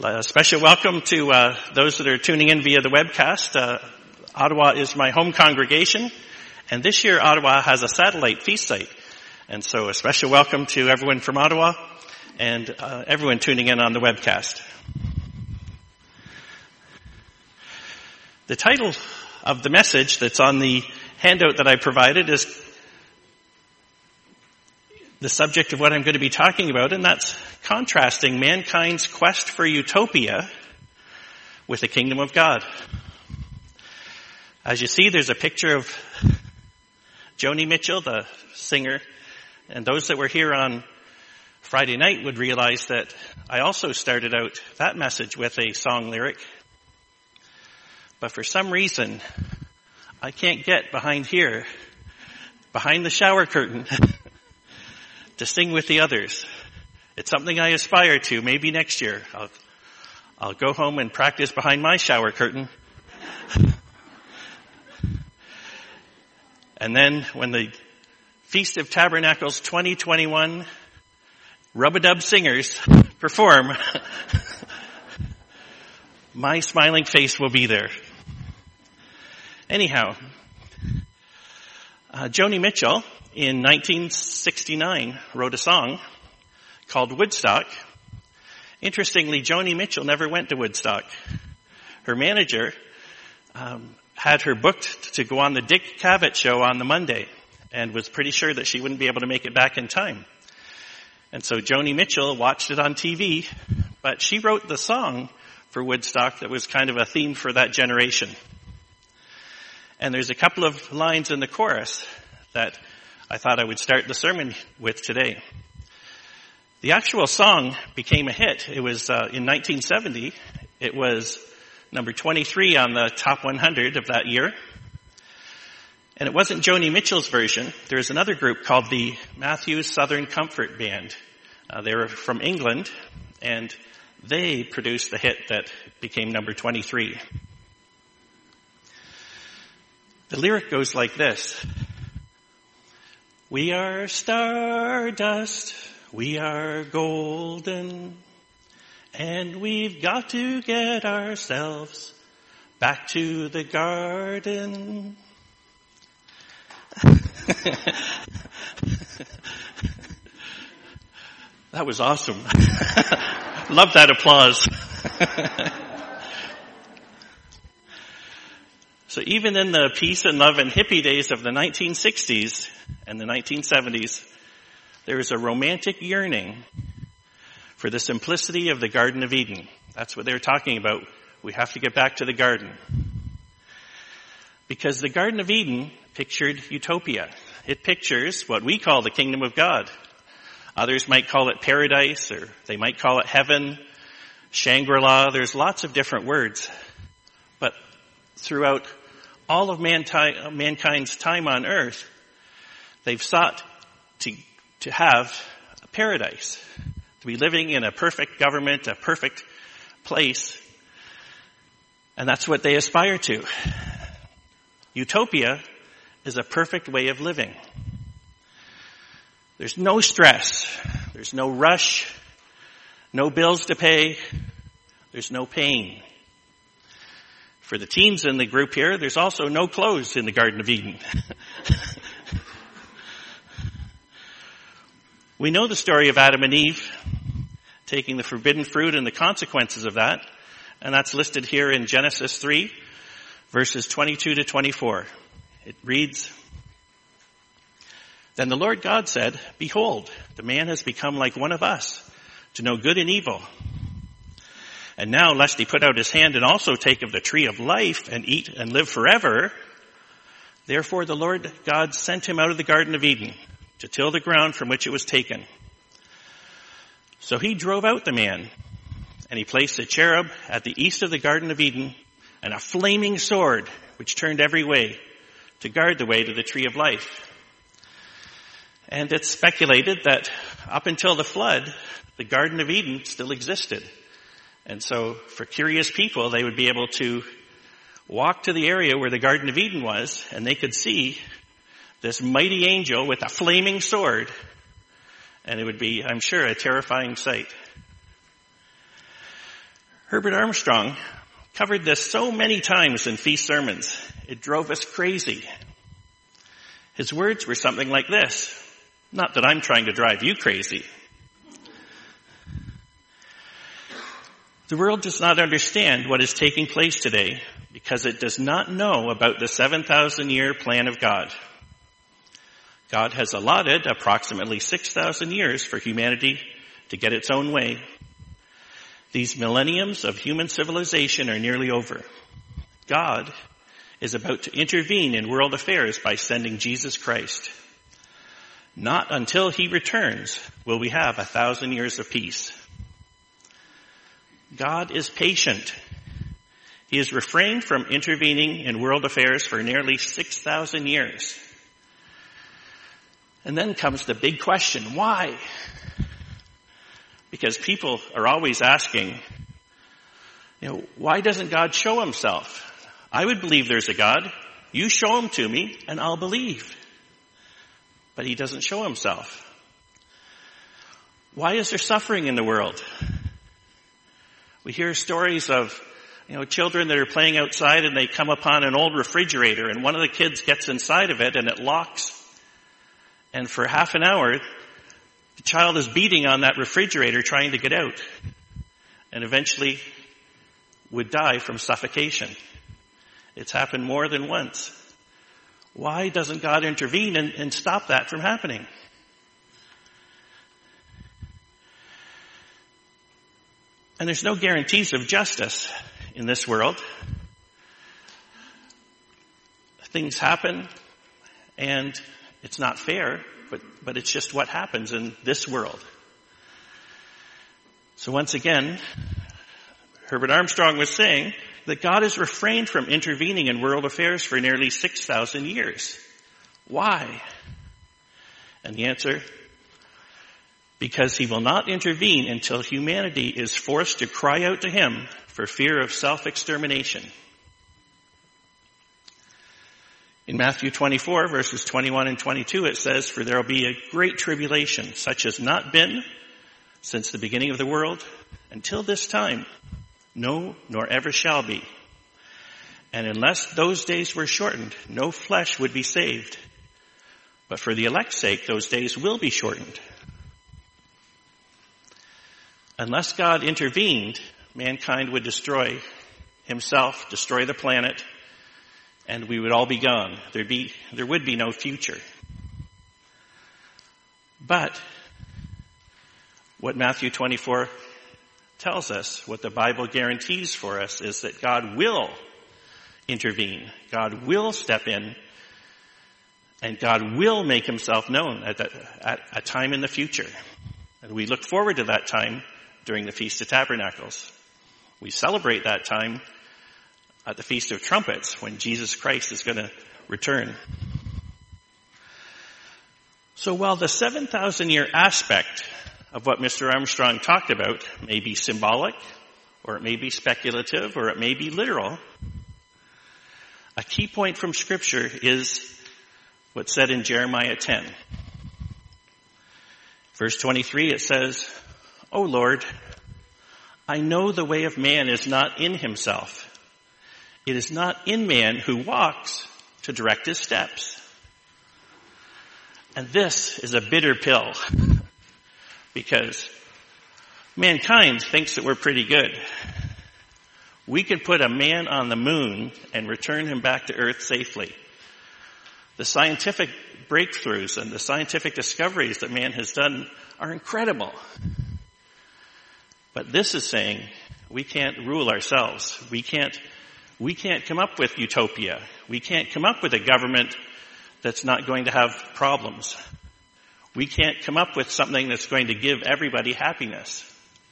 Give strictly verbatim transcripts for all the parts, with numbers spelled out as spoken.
A special welcome to uh, those that are tuning in via the webcast. Uh, Ottawa is my home congregation, and this year Ottawa has a satellite feast site. And so a special welcome to everyone from Ottawa and uh, everyone tuning in on the webcast. The title of the message that's on the handout that I provided is the subject of what I'm going to be talking about, and that's contrasting mankind's quest for utopia with the kingdom of God. As you see, there's a picture of Joni Mitchell, the singer, and those that were here on Friday night would realize that I also started out that message with a song lyric. But for some reason, I can't get behind here, behind the shower curtain, to sing with the others. It's something I aspire to. Maybe next year I'll, I'll go home and practice behind my shower curtain. And then when the Feast of Tabernacles twenty twenty-one Rub-a-Dub singers perform, my smiling face will be there. Anyhow, uh, Joni Mitchell in nineteen sixty-nine wrote a song called Woodstock. Interestingly, Joni Mitchell never went to Woodstock. Her manager um, had her booked to go on the Dick Cavett show on the Monday and was pretty sure that she wouldn't be able to make it back in time. And so Joni Mitchell watched it on T V, but she wrote the song for Woodstock that was kind of a theme for that generation. And there's a couple of lines in the chorus that I thought I would start the sermon with today. The actual song became a hit. It was uh, in nineteen seventy. It was number twenty-three on the top one hundred of that year. And it wasn't Joni Mitchell's version. There's another group called the Matthews Southern Comfort Band. Uh, they were from England, and they produced the hit that became number twenty-three. The lyric goes like this. We are stardust, we are golden, and we've got to get ourselves back to the garden. That was awesome. Love that applause. So even in the peace and love and hippie days of the nineteen sixties and the nineteen seventies, there was a romantic yearning for the simplicity of the Garden of Eden. That's what they were talking about. We have to get back to the garden. Because the Garden of Eden pictured utopia. It pictures what we call the kingdom of God. Others might call it paradise, or they might call it heaven, Shangri-La. There's lots of different words. But throughout all of mankind's time on earth, they've sought to, to have a paradise, to be living in a perfect government, a perfect place. And that's what they aspire to. Utopia is a perfect way of living. There's no stress. There's no rush. No bills to pay. There's no pain. For the teens in the group here, there's also no clothes in the Garden of Eden. We know the story of Adam and Eve taking the forbidden fruit and the consequences of that, and that's listed here in Genesis three, verses twenty-two to twenty-four. It reads, Then the Lord God said, Behold, the man has become like one of us, to know good and evil. And now, lest he put out his hand and also take of the tree of life and eat and live forever, therefore the Lord God sent him out of the Garden of Eden to till the ground from which it was taken. So he drove out the man, and he placed a cherub at the east of the Garden of Eden and a flaming sword which turned every way to guard the way to the tree of life. And it's speculated that up until the flood, the Garden of Eden still existed. And so for curious people, they would be able to walk to the area where the Garden of Eden was, and they could see this mighty angel with a flaming sword, and it would be, I'm sure, a terrifying sight. Herbert Armstrong covered this so many times in feast sermons, it drove us crazy. His words were something like this. Not that I'm trying to drive you crazy. The world does not understand what is taking place today because it does not know about the seven thousand year plan of God. God has allotted approximately six thousand years for humanity to get its own way. These millenniums of human civilization are nearly over. God is about to intervene in world affairs by sending Jesus Christ. Not until he returns will we have a thousand years of peace. God is patient. He has refrained from intervening in world affairs for nearly six thousand years. And then comes the big question, why? Because people are always asking, you know, why doesn't God show himself? I would believe there's a God. You show him to me and I'll believe. But he doesn't show himself. Why is there suffering in the world? We hear stories of, you know, children that are playing outside and they come upon an old refrigerator and one of the kids gets inside of it and it locks. And for half an hour, the child is beating on that refrigerator trying to get out. And eventually would die from suffocation. It's happened more than once. Why doesn't God intervene and, and stop that from happening? And there's no guarantees of justice in this world. Things happen and it's not fair, but, but it's just what happens in this world. So once again, Herbert Armstrong was saying that God has refrained from intervening in world affairs for nearly six thousand years. Why? And the answer, because he will not intervene until humanity is forced to cry out to him for fear of self-extermination. In Matthew twenty-four, verses twenty-one and twenty-two, it says, "For there will be a great tribulation, such as not been since the beginning of the world until this time. No, nor ever shall be. And unless those days were shortened, no flesh would be saved. But for the elect's sake, those days will be shortened." Unless God intervened, mankind would destroy himself, destroy the planet, and we would all be gone. There'd be, there would be no future. But what Matthew twenty-four tells us, what the Bible guarantees for us, is that God will intervene. God will step in, and God will make himself known at, the, at a time in the future. And we look forward to that time during the Feast of Tabernacles. We celebrate that time at the Feast of Trumpets when Jesus Christ is going to return. So while the seven thousand year aspect of what Mister Armstrong talked about may be symbolic, or it may be speculative, or it may be literal, a key point from Scripture is what's said in Jeremiah ten. Verse twenty-three, it says, "O Lord, I know the way of man is not in himself. It is not in man who walks to direct his steps." And this is a bitter pill, because mankind thinks that we're pretty good. We could put a man on the moon and return him back to Earth safely. The scientific breakthroughs and the scientific discoveries that man has done are incredible. But this is saying we can't rule ourselves. We can't, we can't come up with utopia. We can't come up with a government that's not going to have problems. We can't come up with something that's going to give everybody happiness.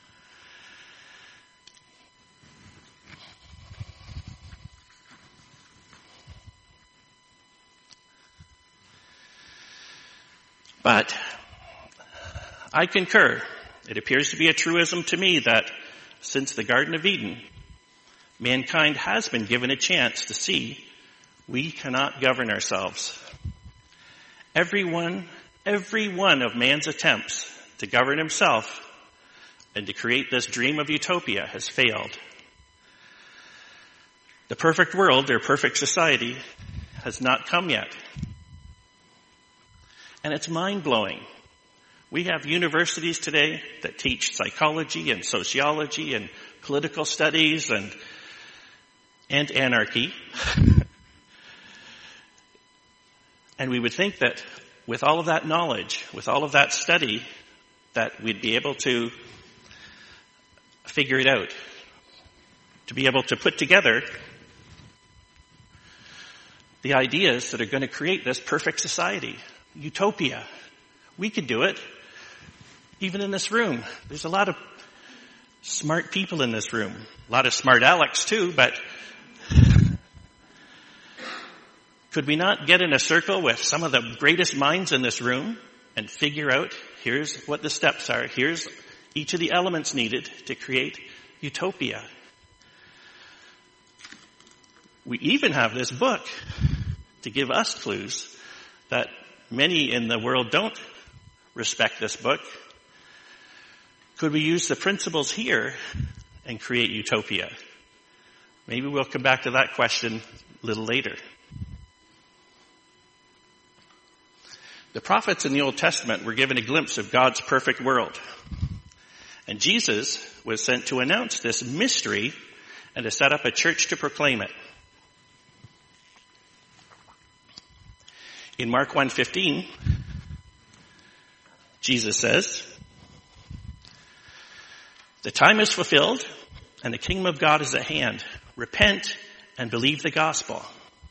But I concur. It appears to be a truism to me that since the Garden of Eden, mankind has been given a chance to see we cannot govern ourselves. Every one, every one of man's attempts to govern himself and to create this dream of utopia has failed The perfect world, their perfect society, has not come yet. And it's mind-blowing. We have universities today that teach psychology and sociology and political studies and, and anarchy. And we would think that with all of that knowledge, with all of that study, that we'd be able to figure it out, to be able to put together the ideas that are going to create this perfect society, utopia. We could do it, even in this room. There's a lot of smart people in this room, a lot of smart Alex too, but could we not get in a circle with some of the greatest minds in this room and figure out, here's what the steps are, here's each of the elements needed to create utopia. We even have this book to give us clues that many in the world don't respect this book. Could we use the principles here and create utopia? Maybe we'll come back to that question a little later. The prophets in the Old Testament were given a glimpse of God's perfect world. And Jesus was sent to announce this mystery and to set up a church to proclaim it. In Mark one fifteen, Jesus says, "The time is fulfilled and the kingdom of God is at hand. Repent and believe the gospel."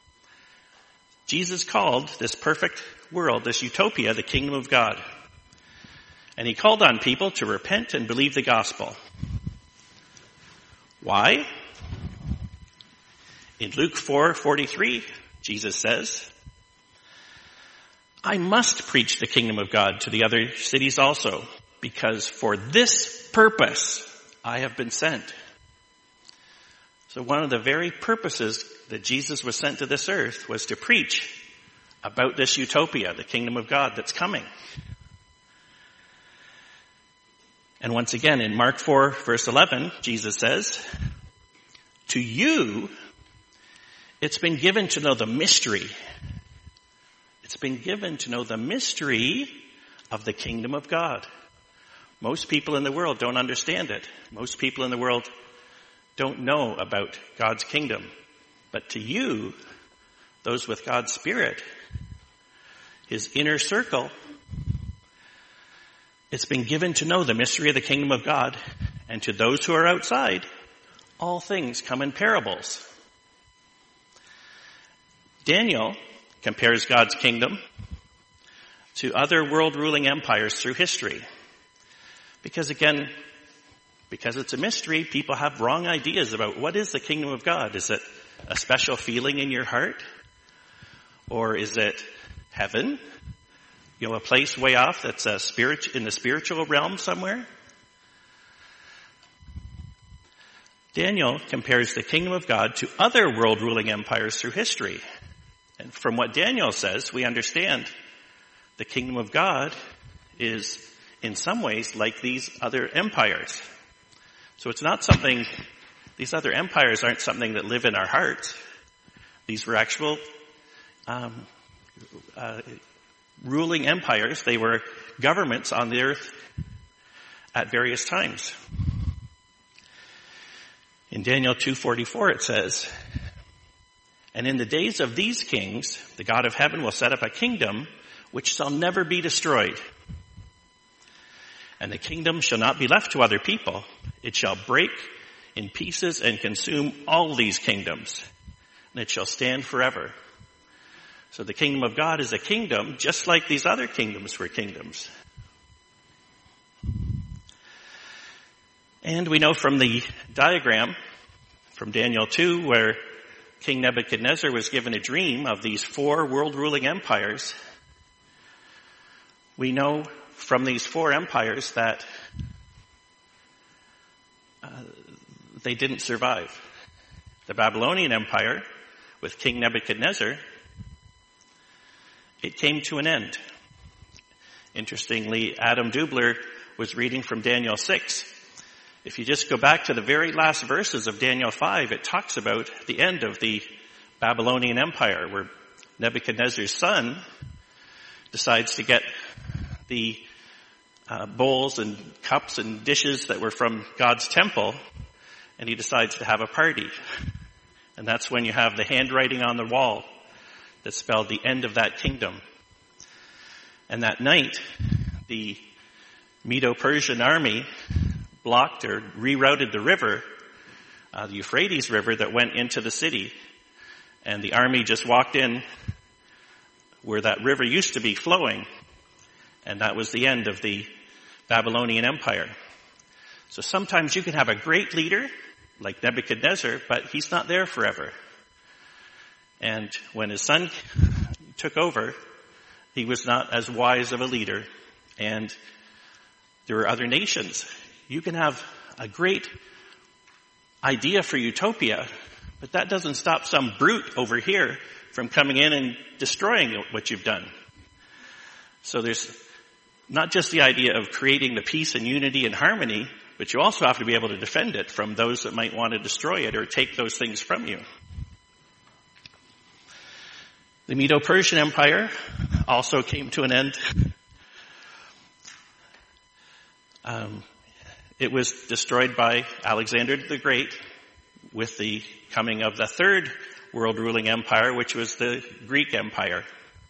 Jesus called this perfect world, this utopia, the kingdom of God. And he called on people to repent and believe the gospel. Why? In Luke four forty-three, Jesus says, "I must preach the kingdom of God to the other cities also, because for this purpose I have been sent." So one of the very purposes that Jesus was sent to this earth was to preach about this utopia, the kingdom of God that's coming. And once again, in Mark four, verse eleven, Jesus says, "To you, it's been given to know the mystery. It's been given to know the mystery of the kingdom of God." Most people in the world don't understand it. Most people in the world don't know about God's kingdom. But to you, those with God's Spirit, his inner circle, it's been given to know the mystery of the kingdom of God. And to those who are outside, all things come in parables. Daniel compares God's kingdom to other world-ruling empires through history. Because again, because it's a mystery, people have wrong ideas about what is the kingdom of God. Is it a special feeling in your heart? Or is it heaven? You know, a place way off that's a spirit, in the spiritual realm somewhere? Daniel compares the kingdom of God to other world-ruling empires through history. And from what Daniel says, we understand the kingdom of God is in some ways like these other empires. So it's not something, these other empires aren't something that live in our hearts. These were actual um, uh, ruling empires. They were governments on the earth at various times. In Daniel two forty-four it says, "And in the days of these kings, the God of heaven will set up a kingdom which shall never be destroyed. And the kingdom shall not be left to other people. It shall break in pieces and consume all these kingdoms, and it shall stand forever." So the kingdom of God is a kingdom just like these other kingdoms were kingdoms. And we know from the diagram from Daniel two where King Nebuchadnezzar was given a dream of these four world-ruling empires, we know from these four empires that uh, they didn't survive. The Babylonian Empire, with King Nebuchadnezzar, it came to an end. Interestingly, Adam Dubler was reading from Daniel six, If you just go back to the very last verses of Daniel five, it talks about the end of the Babylonian Empire, where Nebuchadnezzar's son decides to get the uh, bowls and cups and dishes that were from God's temple, and he decides to have a party. And that's when you have the handwriting on the wall that spelled the end of that kingdom. And that night, the Medo-Persian army blocked or rerouted the river, uh, the Euphrates River that went into the city. And the army just walked in where that river used to be flowing. And that was the end of the Babylonian Empire. So sometimes you can have a great leader like Nebuchadnezzar, but he's not there forever. And when his son took over, he was not as wise of a leader. And there were other nations. You can have a great idea for utopia, but that doesn't stop some brute over here from coming in and destroying what you've done. So there's not just the idea of creating the peace and unity and harmony, but you also have to be able to defend it from those that might want to destroy it or take those things from you. The Medo-Persian Empire also came to an end. Um, it was destroyed by Alexander the Great with the coming of the third world-ruling empire, which was the Greek Empire.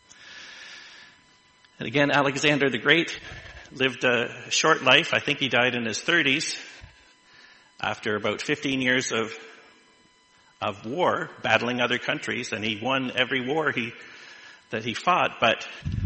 And again, Alexander the Great lived a short life. I think he died in his thirties after about fifteen years of of war, battling other countries, and he won every war he that he fought, but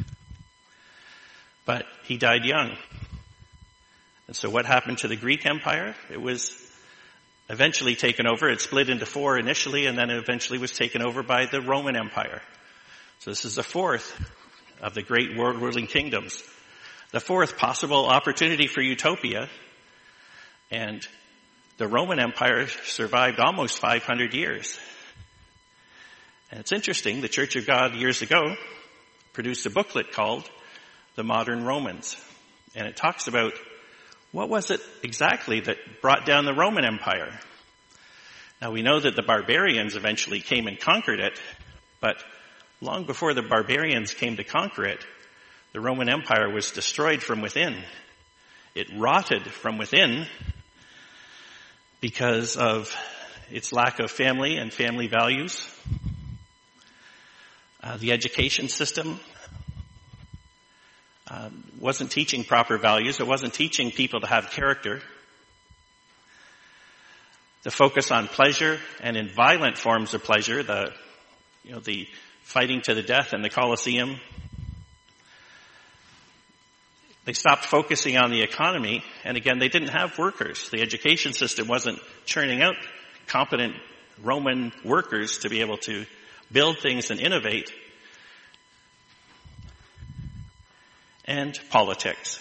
but he died young. And so what happened to the Greek Empire? It was eventually taken over. It split into four initially, and then it eventually was taken over by the Roman Empire. So this is the fourth of the great world-ruling kingdoms. The fourth possible opportunity for utopia. And the Roman Empire survived almost five hundred years. And it's interesting, the Church of God years ago produced a booklet called The Modern Romans. And it talks about what was it exactly that brought down the Roman Empire. Now we know that the barbarians eventually came and conquered it, but long before the barbarians came to conquer it, the Roman Empire was destroyed from within. It rotted from within because of its lack of family and family values. Uh, the education system uh, wasn't teaching proper values. It wasn't teaching people to have character. The focus on pleasure and in violent forms of pleasure, the you know the fighting to the death in the Colosseum. They stopped focusing on the economy, and again, they didn't have workers. The education system wasn't churning out competent Roman workers to be able to build things and innovate. And politics.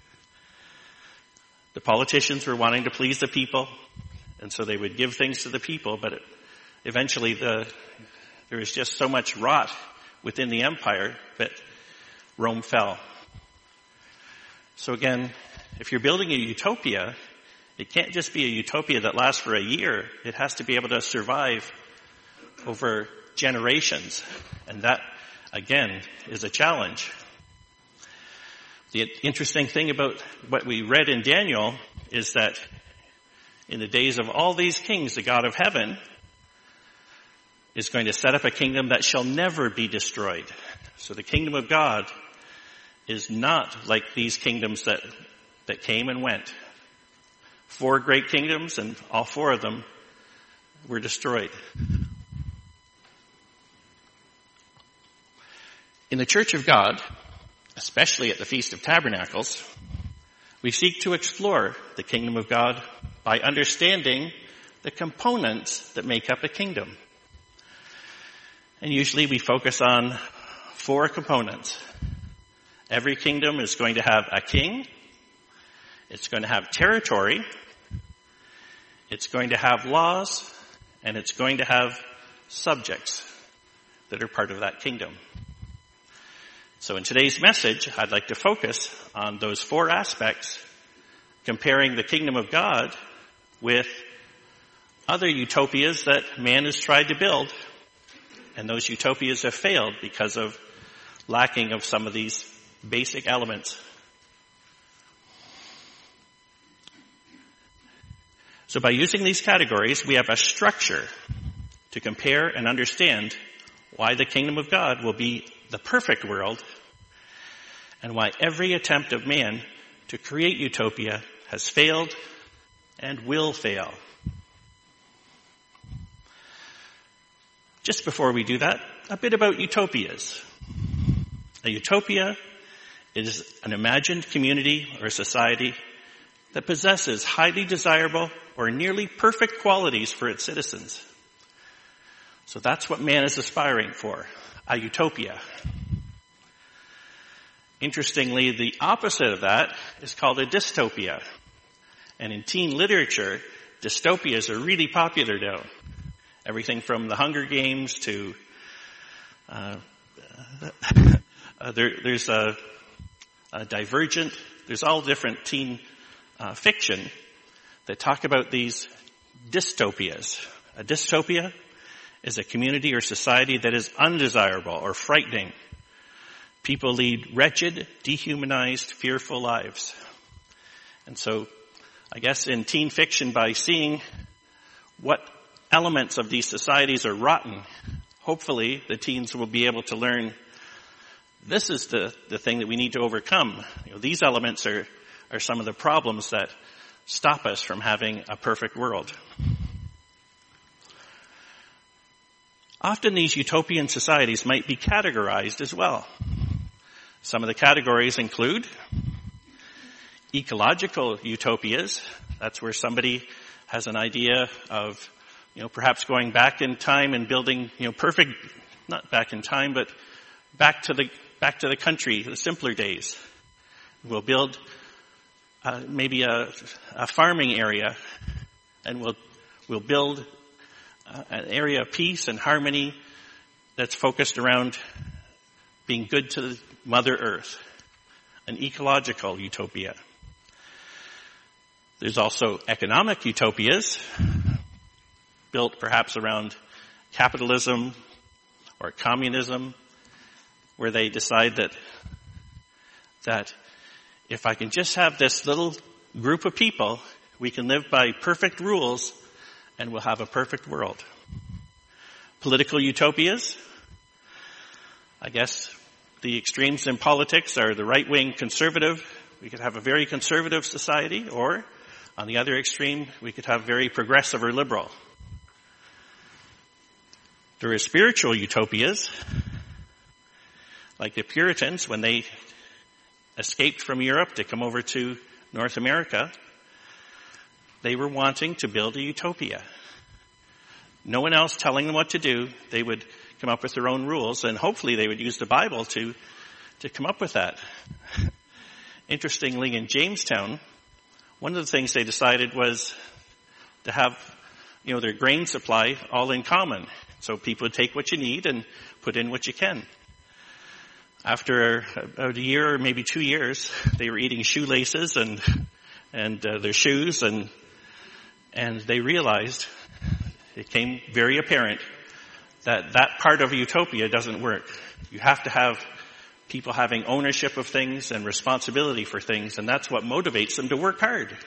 The politicians were wanting to please the people, and so they would give things to the people, but it, eventually the, there was just so much rot within the empire that Rome fell. So again, if you're building a utopia, it can't just be a utopia that lasts for a year. It has to be able to survive over generations. And that, again, is a challenge. The interesting thing about what we read in Daniel is that in the days of all these kings, the God of heaven is going to set up a kingdom that shall never be destroyed. So the kingdom of God is not like these kingdoms that, that came and went. Four great kingdoms, and all four of them were destroyed. In the Church of God, especially at the Feast of Tabernacles, we seek to explore the kingdom of God by understanding the components that make up a kingdom. And usually we focus on four components. Every kingdom is going to have a king. It's going to have territory. It's going to have laws. And it's going to have subjects that are part of that kingdom. So in today's message, I'd like to focus on those four aspects, comparing the kingdom of God with other utopias that man has tried to build, and those utopias have failed because of lacking of some of these basic elements. So by using these categories, we have a structure to compare and understand why the kingdom of God will be the perfect world, and why every attempt of man to create utopia has failed and will fail. Just before we do that, a bit about utopias. A utopia is an imagined community or society that possesses highly desirable or nearly perfect qualities for its citizens. So that's what man is aspiring for, a utopia. Interestingly, the opposite of that is called a dystopia. And in teen literature, dystopias are really popular now. Everything from the Hunger Games to uh, uh, there, there's a, a Divergent. There's all different teen uh, fiction that talk about these dystopias. A dystopia is a community or society that is undesirable or frightening. People lead wretched, dehumanized, fearful lives. And so, I guess in teen fiction, by seeing what elements of these societies are rotten, hopefully the teens will be able to learn this is the, the thing that we need to overcome. You know, these elements are, are some of the problems that stop us from having a perfect world. Often these utopian societies might be categorized as well. Some of the categories include ecological utopias. That's where somebody has an idea of, you know, perhaps going back in time and building, you know, perfect, not back in time, but back to the, back to the country, the simpler days. We'll build uh, maybe a, a farming area, and we'll, we'll build uh, an area of peace and harmony that's focused around being good to the Mother Earth, an ecological utopia. There's also economic utopias, built perhaps around capitalism or communism, where they decide that, that if I can just have this little group of people, we can live by perfect rules and we'll have a perfect world. Political utopias, I guess the extremes in politics are the right-wing conservative. We could have a very conservative society, or on the other extreme, we could have very progressive or liberal. There are spiritual utopias, like the Puritans, when they escaped from Europe to come over to North America. They were wanting to build a utopia. No one else telling them what to do. They would come up with their own rules, and hopefully they would use the Bible to, to come up with that. Interestingly, in Jamestown, one of the things they decided was to have, you know, their grain supply all in common. So people would take what you need and put in what you can. After about a year or maybe two years, they were eating shoelaces and and uh, their shoes, and and they realized, it came very apparent, that that part of utopia doesn't work. You have to have people having ownership of things and responsibility for things, and that's what motivates them to work hard.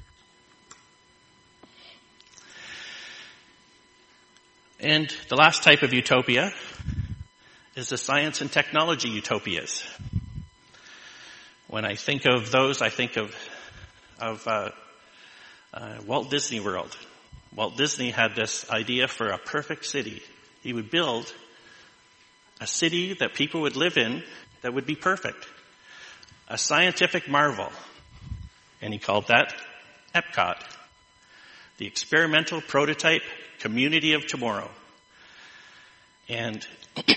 And the last type of utopia is the science and technology utopias. When I think of those, I think of of uh, uh, Walt Disney World. Walt Disney had this idea for a perfect city. He would build a city that people would live in that would be perfect. A scientific marvel. And he called that Epcot. The experimental prototype community of tomorrow. And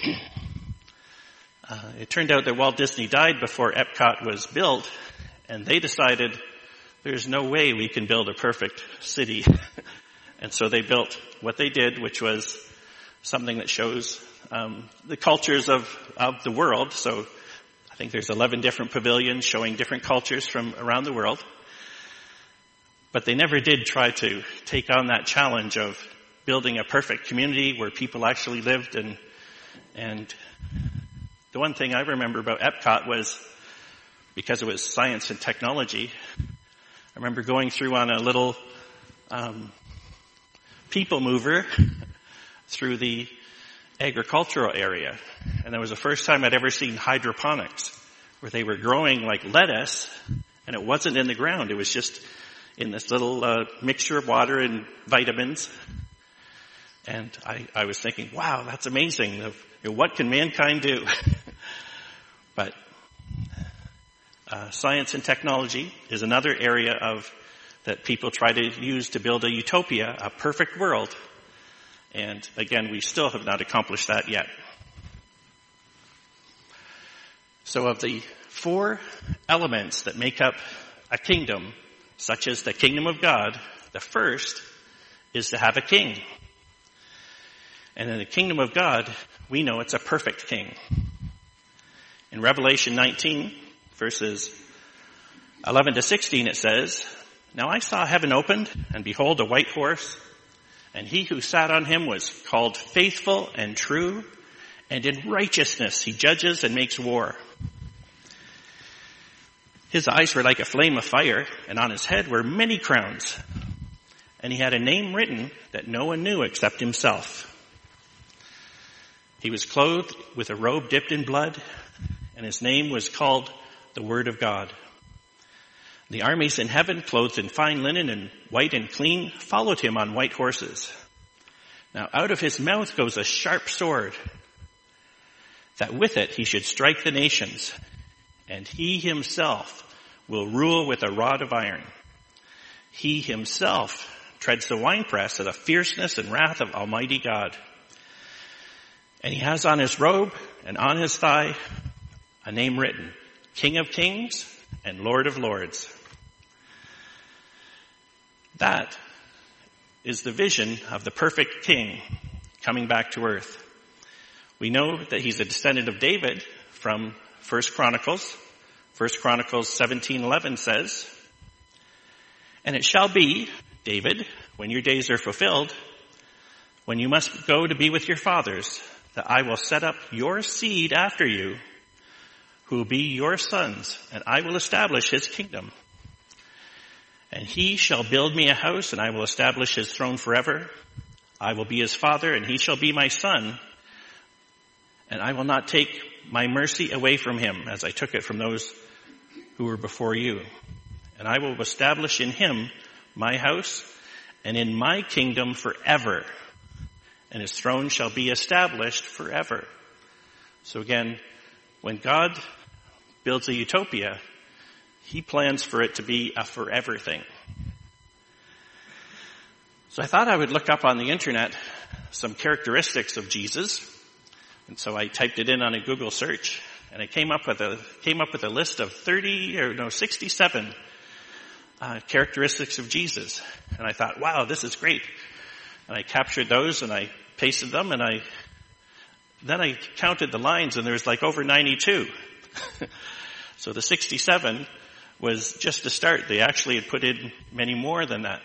uh, it turned out that Walt Disney died before Epcot was built, and they decided there's no way we can build a perfect city. And so they built what they did, which was something that shows um, the cultures of, of the world. So I think there's eleven different pavilions showing different cultures from around the world. But they never did try to take on that challenge of building a perfect community where people actually lived. And, and the one thing I remember about Epcot was, because it was science and technology, I remember going through on a little um, people mover through the agricultural area. And that was the first time I'd ever seen hydroponics, where they were growing like lettuce, and it wasn't in the ground. It was just in this little uh, mixture of water and vitamins. And I, I was thinking, wow, that's amazing. You know, what can mankind do? But uh, science and technology is another area of that people try to use to build a utopia, a perfect world. And again, we still have not accomplished that yet. So of the four elements that make up a kingdom, such as the kingdom of God, the first is to have a king. And in the kingdom of God, we know it's a perfect king. In Revelation nineteen, verses eleven to sixteen, it says, "Now I saw heaven opened, and behold, a white horse, and he who sat on him was called Faithful and True, and in righteousness he judges and makes war. His eyes were like a flame of fire, and on his head were many crowns. And he had a name written that no one knew except himself. He was clothed with a robe dipped in blood, and his name was called the Word of God. The armies in heaven, clothed in fine linen and white and clean, followed him on white horses. Now out of his mouth goes a sharp sword, that with it he should strike the nations, and he himself will rule with a rod of iron. He himself treads the winepress of the fierceness and wrath of Almighty God. And he has on his robe and on his thigh a name written, King of Kings and Lord of Lords." That is the vision of the perfect king coming back to earth. We know that he's a descendant of David from First Chronicles. First Chronicles seventeen eleven says, "And it shall be, David, when your days are fulfilled, when you must go to be with your fathers, that I will set up your seed after you, who will be your sons, and I will establish his kingdom. And he shall build me a house, and I will establish his throne forever. I will be his father, and he shall be my son. And I will not take my mercy away from him, as I took it from those who were before you. And I will establish in him my house, and in my kingdom forever. And his throne shall be established forever." So again, when God builds a utopia, he plans for it to be a forever thing. So I thought I would look up on the internet some characteristics of Jesus. And so I typed it in on a Google search, and I came up with a, came up with a list of thirty, or no, sixty-seven uh, characteristics of Jesus. And I thought, wow, this is great. And I captured those and I pasted them, and I, then I counted the lines, and there was like over ninety-two. So the sixty-seven was just the start. They actually had put in many more than that.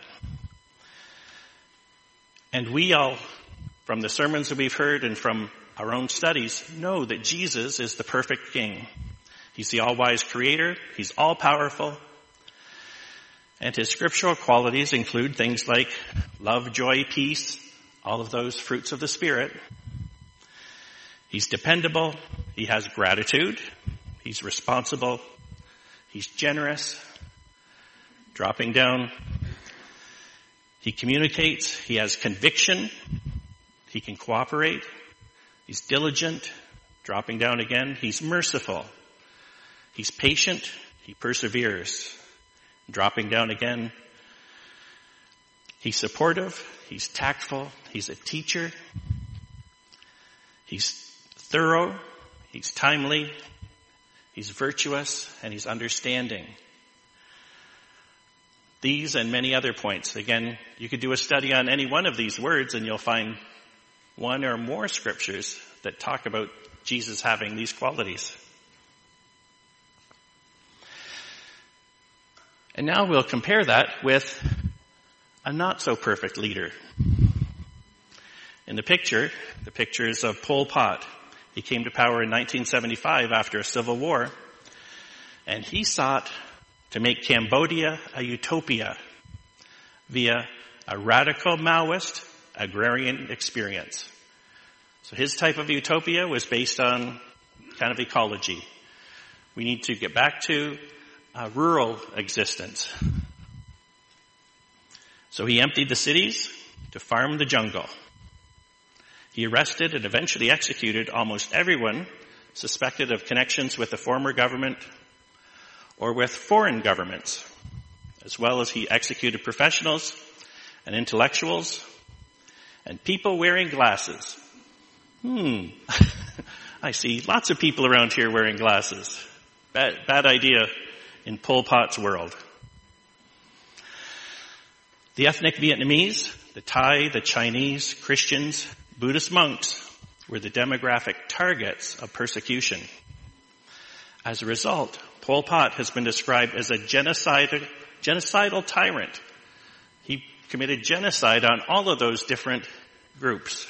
And we all, from the sermons that we've heard and from our own studies, know that Jesus is the perfect king. He's the all-wise creator. He's all-powerful. And his scriptural qualities include things like love, joy, peace, all of those fruits of the Spirit. He's dependable. He has gratitude. He's responsible. He's generous, dropping down. He communicates. He has conviction. He can cooperate. He's diligent, dropping down again. He's merciful. He's patient. He perseveres, dropping down again. He's supportive. He's tactful. He's a teacher. He's thorough. He's timely. He's virtuous, and he's understanding. These and many other points. Again, you could do a study on any one of these words, and you'll find one or more scriptures that talk about Jesus having these qualities. And now we'll compare that with a not so perfect leader. In the picture, the picture is of Pol Pot. He came to power in nineteen seventy-five after a civil war, and he sought to make Cambodia a utopia via a radical Maoist agrarian experience. So his type of utopia was based on kind of ecology. We need to get back to a rural existence. So he emptied the cities to farm the jungle. He arrested and eventually executed almost everyone suspected of connections with the former government or with foreign governments, as well as he executed professionals and intellectuals and people wearing glasses. Hmm. I see lots of people around here wearing glasses. Bad, bad idea in Pol Pot's world. The ethnic Vietnamese, the Thai, the Chinese, Christians, Buddhist monks were the demographic targets of persecution. As a result, Pol Pot has been described as a genocidal, genocidal tyrant. He committed genocide on all of those different groups.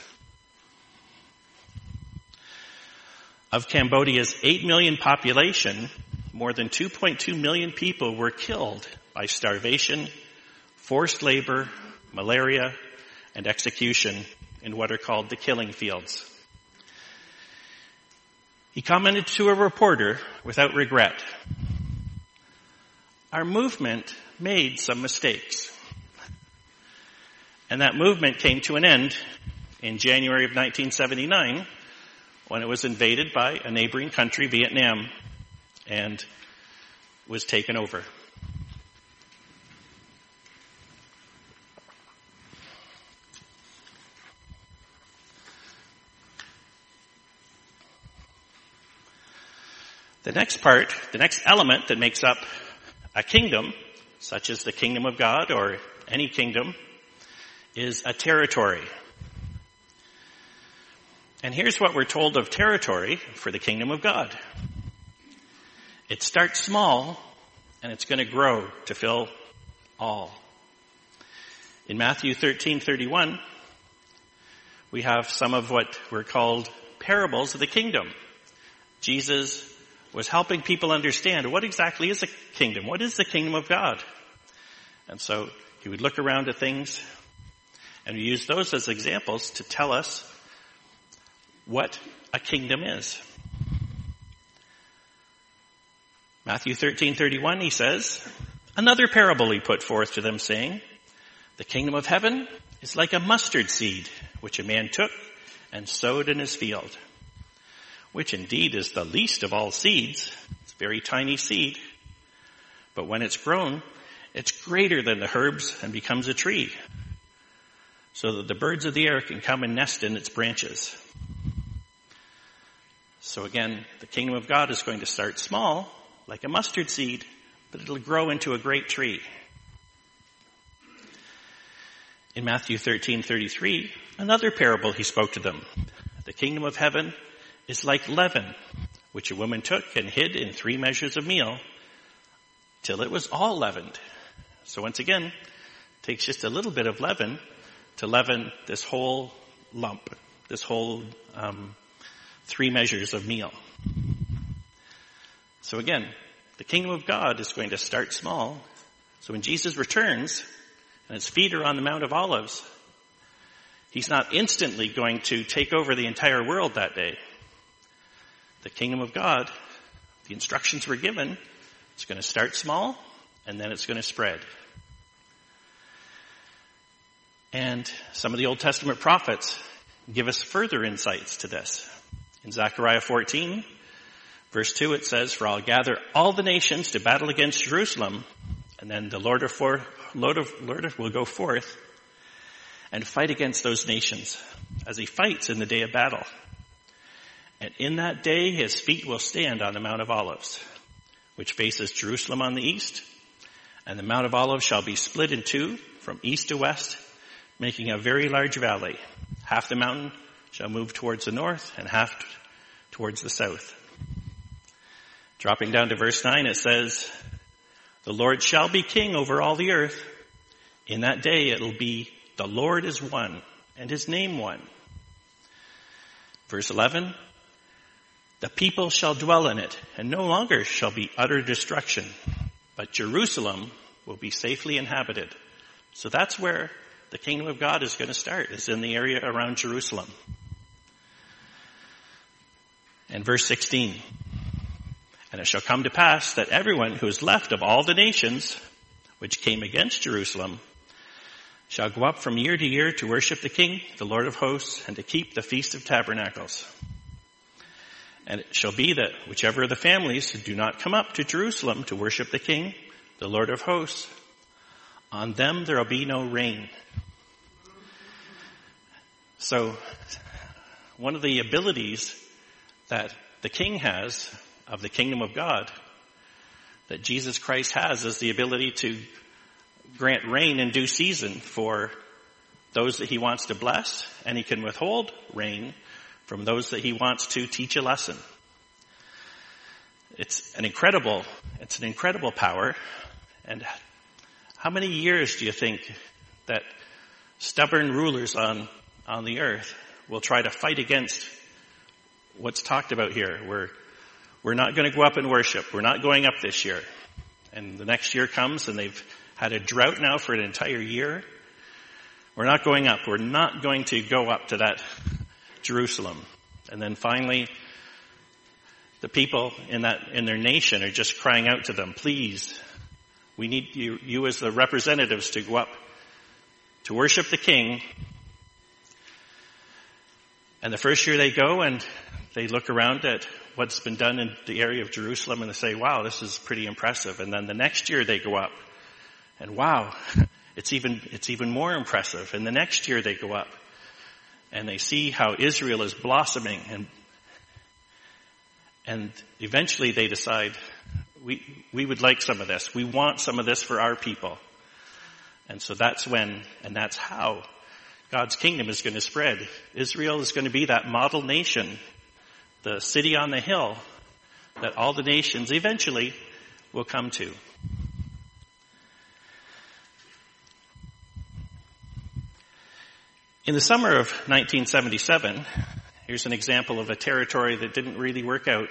Of Cambodia's eight million population, more than two point two million people were killed by starvation, forced labor, malaria, and execution in what are called the killing fields. He commented to a reporter without regret, "Our movement made some mistakes." And that movement came to an end in January of nineteen seventy-nine when it was invaded by a neighboring country, Vietnam, and was taken over. The next part, the next element that makes up a kingdom, such as the kingdom of God or any kingdom, is a territory. And here's what we're told of territory for the kingdom of God. It starts small, and it's going to grow to fill all. In Matthew thirteen thirty-one, we have some of what were called parables of the kingdom. Jesus was helping people understand what exactly is a kingdom. What is the kingdom of God? And so he would look around at things and use those as examples to tell us what a kingdom is. Matthew thirteen thirty-one, he says, "Another parable he put forth to them, saying, the kingdom of heaven is like a mustard seed, which a man took and sowed in his field, which indeed is the least of all seeds. It's a very tiny seed. But when it's grown, it's greater than the herbs and becomes a tree, so that the birds of the air can come and nest in its branches." So again, the kingdom of God is going to start small, like a mustard seed, but it'll grow into a great tree. In Matthew thirteen thirty-three, another parable he spoke to them. "The kingdom of heaven is like leaven, which a woman took and hid in three measures of meal, till it was all leavened." So once again, it takes just a little bit of leaven to leaven this whole lump, this whole um, three measures of meal. So again, the kingdom of God is going to start small. So when Jesus returns and his feet are on the Mount of Olives, he's not instantly going to take over the entire world that day. The kingdom of God, the instructions were given, it's going to start small and then it's going to spread. And some of the Old Testament prophets give us further insights to this. In Zechariah fourteen, verse two, it says, "For I'll gather all the nations to battle against Jerusalem, and then the Lord of, for, Lord of, Lord of will go forth and fight against those nations, as he fights in the day of battle. And in that day his feet will stand on the Mount of Olives, which faces Jerusalem on the east, and the Mount of Olives shall be split in two from east to west, making a very large valley. Half the mountain shall move towards the north and half towards the south." Dropping down to verse nine, it says, "The Lord shall be king over all the earth. In that day it'll be, the Lord is one, and his name one. Verse eleven, the people shall dwell in it, and no longer shall be utter destruction, but Jerusalem will be safely inhabited. So that's where the kingdom of God is going to start, is in the area around Jerusalem. And verse sixteen, and it shall come to pass that everyone who is left of all the nations which came against Jerusalem shall go up from year to year to worship the King, the Lord of hosts, and to keep the Feast of Tabernacles. And it shall be that whichever of the families do not come up to Jerusalem to worship the King, the Lord of hosts, on them there will be no rain. So, one of the abilities that the King has of the kingdom of God, that Jesus Christ has, is the ability to grant rain in due season for those that he wants to bless, and he can withhold rain from those that he wants to teach a lesson. It's an incredible, it's an incredible power. And how many years do you think that stubborn rulers on, on the earth will try to fight against what's talked about here? We're, we're not going to go up and worship. We're not going up this year. And the next year comes and they've had a drought now for an entire year. We're not going up. We're not going to go up to that Jerusalem. And then finally, the people in that, in their nation are just crying out to them, please, we need you, you as the representatives to go up to worship the King. And the first year they go and they look around at what's been done in the area of Jerusalem and they say, wow, this is pretty impressive. And then the next year they go up and wow, it's even, it's even more impressive. And the next year they go up and they see how Israel is blossoming, and, and eventually they decide, we, we would like some of this. We want some of this for our people. And so that's when, and that's how God's kingdom is going to spread. Israel is going to be that model nation, the city on the hill that all the nations eventually will come to. In the summer of nineteen seventy-seven, here's an example of a territory that didn't really work out.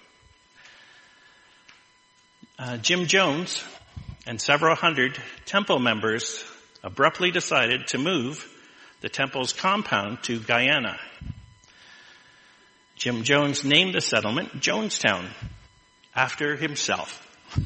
Uh, Jim Jones and several hundred temple members abruptly decided to move the temple's compound to Guyana. Jim Jones named the settlement Jonestown after himself.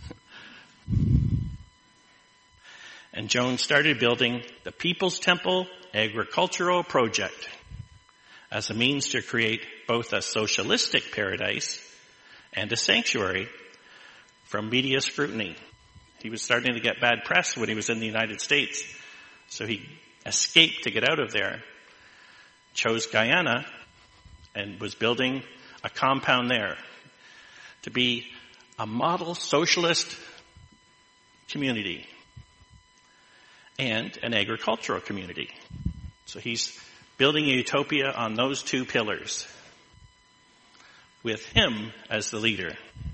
And Jones started building the People's Temple Agricultural Project as a means to create both a socialistic paradise and a sanctuary from media scrutiny. He was starting to get bad press when he was in the United States, so he escaped to get out of there, chose Guyana, and was building a compound there to be a model socialist community and an agricultural community. So he's building a utopia on those two pillars with him as the leader.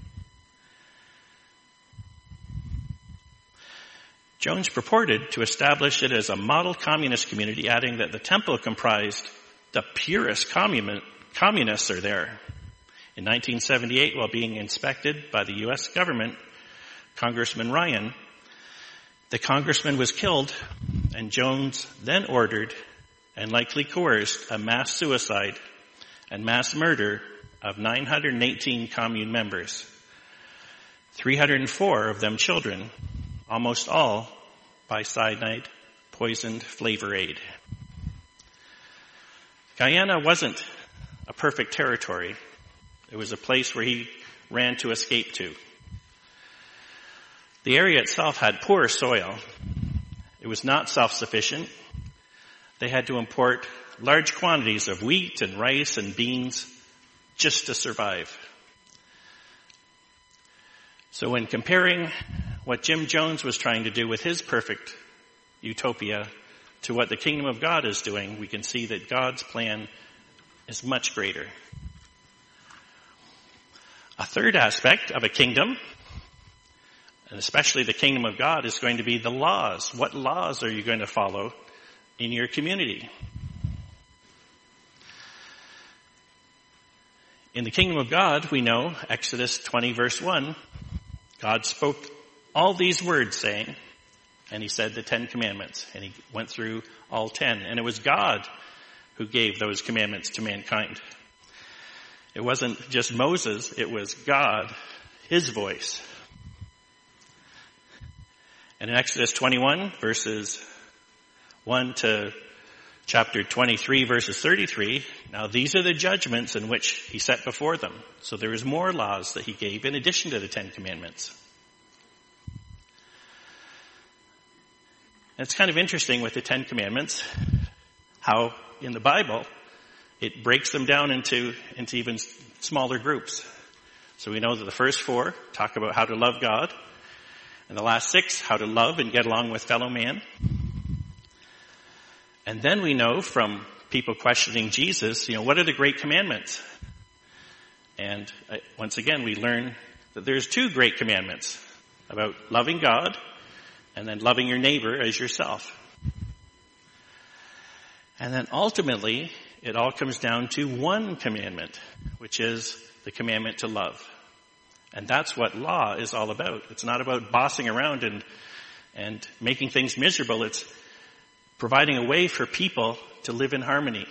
Jones purported to establish it as a model communist community, adding that the temple comprised the purest commun- communists are there. In nineteen seventy-eight, while being inspected by the U S government, Congressman Ryan, the congressman was killed, and Jones then ordered and likely coerced a mass suicide and mass murder of nine hundred eighteen commune members, three hundred four of them children, almost all by cyanide poisoned flavor aid. Guyana wasn't a perfect territory. It was a place where he ran to escape to. The area itself had poor soil. It was not self-sufficient. They had to import large quantities of wheat and rice and beans just to survive. So when comparing what Jim Jones was trying to do with his perfect utopia to what the kingdom of God is doing, we can see that God's plan is much greater. A third aspect of a kingdom And especially the kingdom of God is going to be the laws. What laws are you going to follow in your community? In the kingdom of God, we know, Exodus twenty verse one, God spoke all these words saying, and he said the Ten Commandments, and he went through all ten. And it was God who gave those commandments to mankind. It wasn't just Moses, it was God, his voice. And in Exodus twenty-one, verses one to chapter twenty-three, verses thirty-three, now these are the judgments in which he set before them. So there is more laws that he gave in addition to the Ten Commandments. And it's kind of interesting with the Ten Commandments, how in the Bible, it breaks them down into, into even smaller groups. So we know that the first four talk about how to love God, and the last six, how to love and get along with fellow man. And then we know from people questioning Jesus, you know, what are the great commandments? And uh, once again, we learn that there's two great commandments about loving God and then loving your neighbor as yourself. And then ultimately, it all comes down to one commandment, which is the commandment to love. And that's what law is all about. It's not about bossing around and, and making things miserable. It's providing a way for people to live in harmony.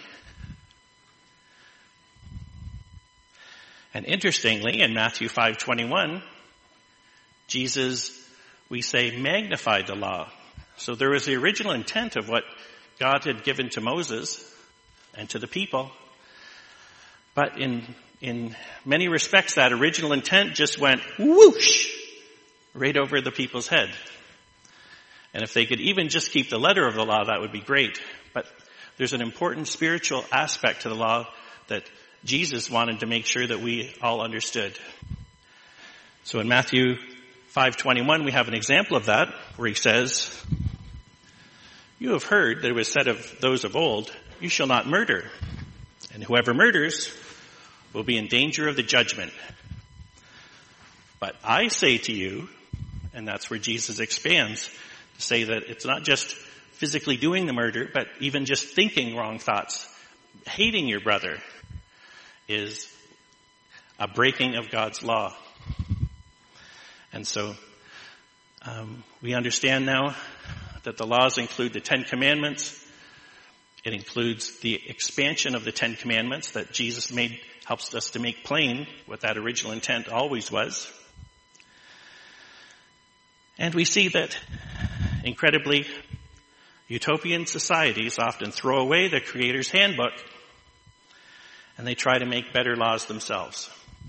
And interestingly, in Matthew five twenty-one, Jesus, we say, magnified the law. So there was the original intent of what God had given to Moses and to the people. But in in many respects, that original intent just went whoosh right over the people's head. And if they could even just keep the letter of the law, that would be great. But there's an important spiritual aspect to the law that Jesus wanted to make sure that we all understood. So in Matthew five twenty-one, we have an example of that, where he says, "You have heard that it was said of those of old, 'You shall not murder, and whoever murders will be in danger of the judgment.' But I say to you," and that's where Jesus expands, to say that it's not just physically doing the murder, but even just thinking wrong thoughts, hating your brother, is a breaking of God's law. And so um, we understand now that the laws include the Ten Commandments. It includes the expansion of the Ten Commandments that Jesus made, helps us to make plain what that original intent always was. And we see that, incredibly, utopian societies often throw away the Creator's handbook and they try to make better laws themselves.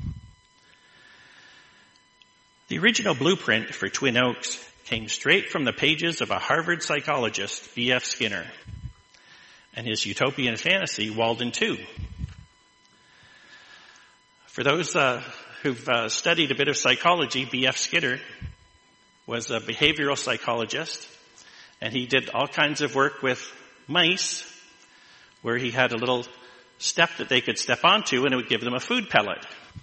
The original blueprint for Twin Oaks came straight from the pages of a Harvard psychologist, B F Skinner, and his utopian fantasy, Walden two. For those uh, who've uh, studied a bit of psychology, B F Skinner was a behavioral psychologist, and he did all kinds of work with mice, where he had a little step that they could step onto, and it would give them a food pellet.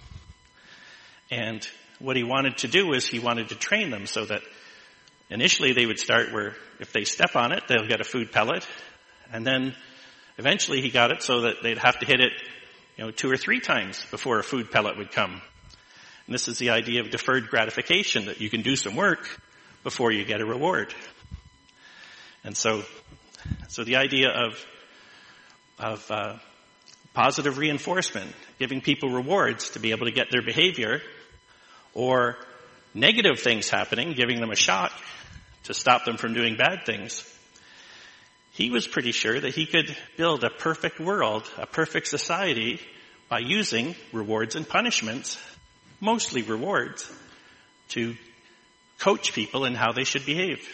And what he wanted to do is he wanted to train them so that initially they would start where if they step on it, they'll get a food pellet. And then eventually he got it so that they'd have to hit it, you know, two or three times before a food pellet would come. And this is the idea of deferred gratification, that you can do some work before you get a reward. And so, so the idea of, of, uh, positive reinforcement, giving people rewards to be able to get their behavior, or negative things happening, giving them a shock to stop them from doing bad things. He was pretty sure that he could build a perfect world, a perfect society, by using rewards and punishments, mostly rewards, to coach people in how they should behave.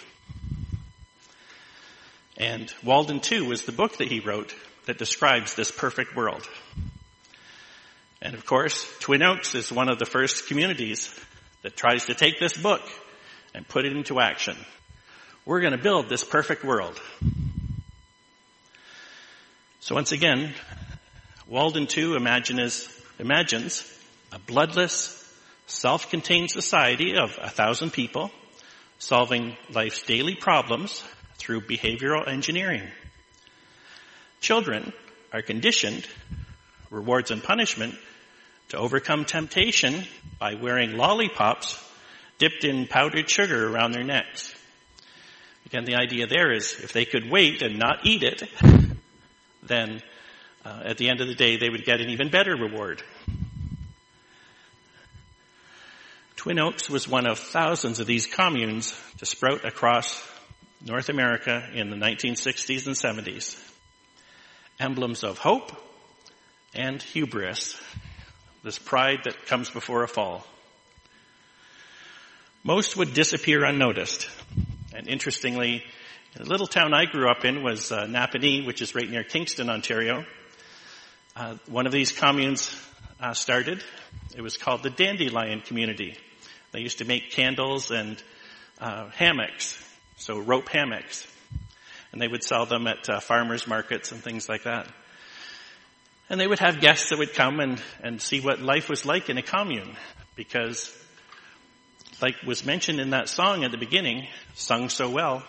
And Walden two was the book that he wrote that describes this perfect world. And of course, Twin Oaks is one of the first communities that tries to take this book and put it into action. We're going to build this perfect world. So once again, Walden two imagine is, imagines a bloodless, self-contained society of a thousand people solving life's daily problems through behavioral engineering. Children are conditioned, rewards and punishment, to overcome temptation by wearing lollipops dipped in powdered sugar around their necks. Again, the idea there is if they could wait and not eat it, then uh, at the end of the day they would get an even better reward. Twin Oaks was one of thousands of these communes to sprout across North America in the nineteen sixties and seventies. Emblems of hope and hubris, this pride that comes before a fall. Most would disappear unnoticed. And interestingly, the little town I grew up in was uh, Napanee, which is right near Kingston, Ontario. Uh, one of these communes uh, started. It was called the Dandelion Community. They used to make candles and uh, hammocks, so rope hammocks. And they would sell them at uh, farmers markets and things like that. And they would have guests that would come and, and see what life was like in a commune. Because, like was mentioned in that song at the beginning, sung so well,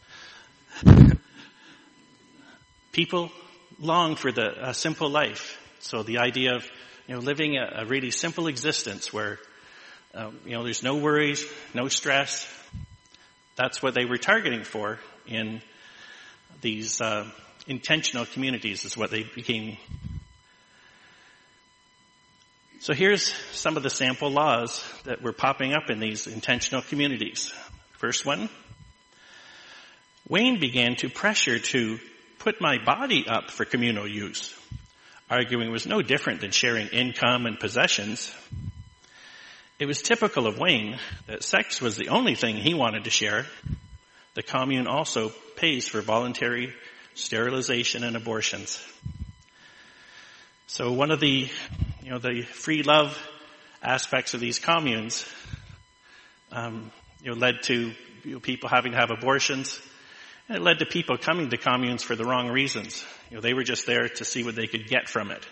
people long for the a simple life. So the idea of, you know, living a, a really simple existence where, um, you know, there's no worries, no stress. That's what they were targeting for in these uh, intentional communities, is what they became. So here's some of the sample laws that were popping up in these intentional communities. First one, Wayne began to pressure to put my body up for communal use. Arguing was no different than sharing income and possessions. It was typical of Wayne that sex was the only thing he wanted to share. The commune also pays for voluntary sterilization and abortions. So one of the, you know, the free love aspects of these communes, um, you know, led to you know, people having to have abortions. And it led to people coming to communes for the wrong reasons. You know, they were just there to see what they could get from it.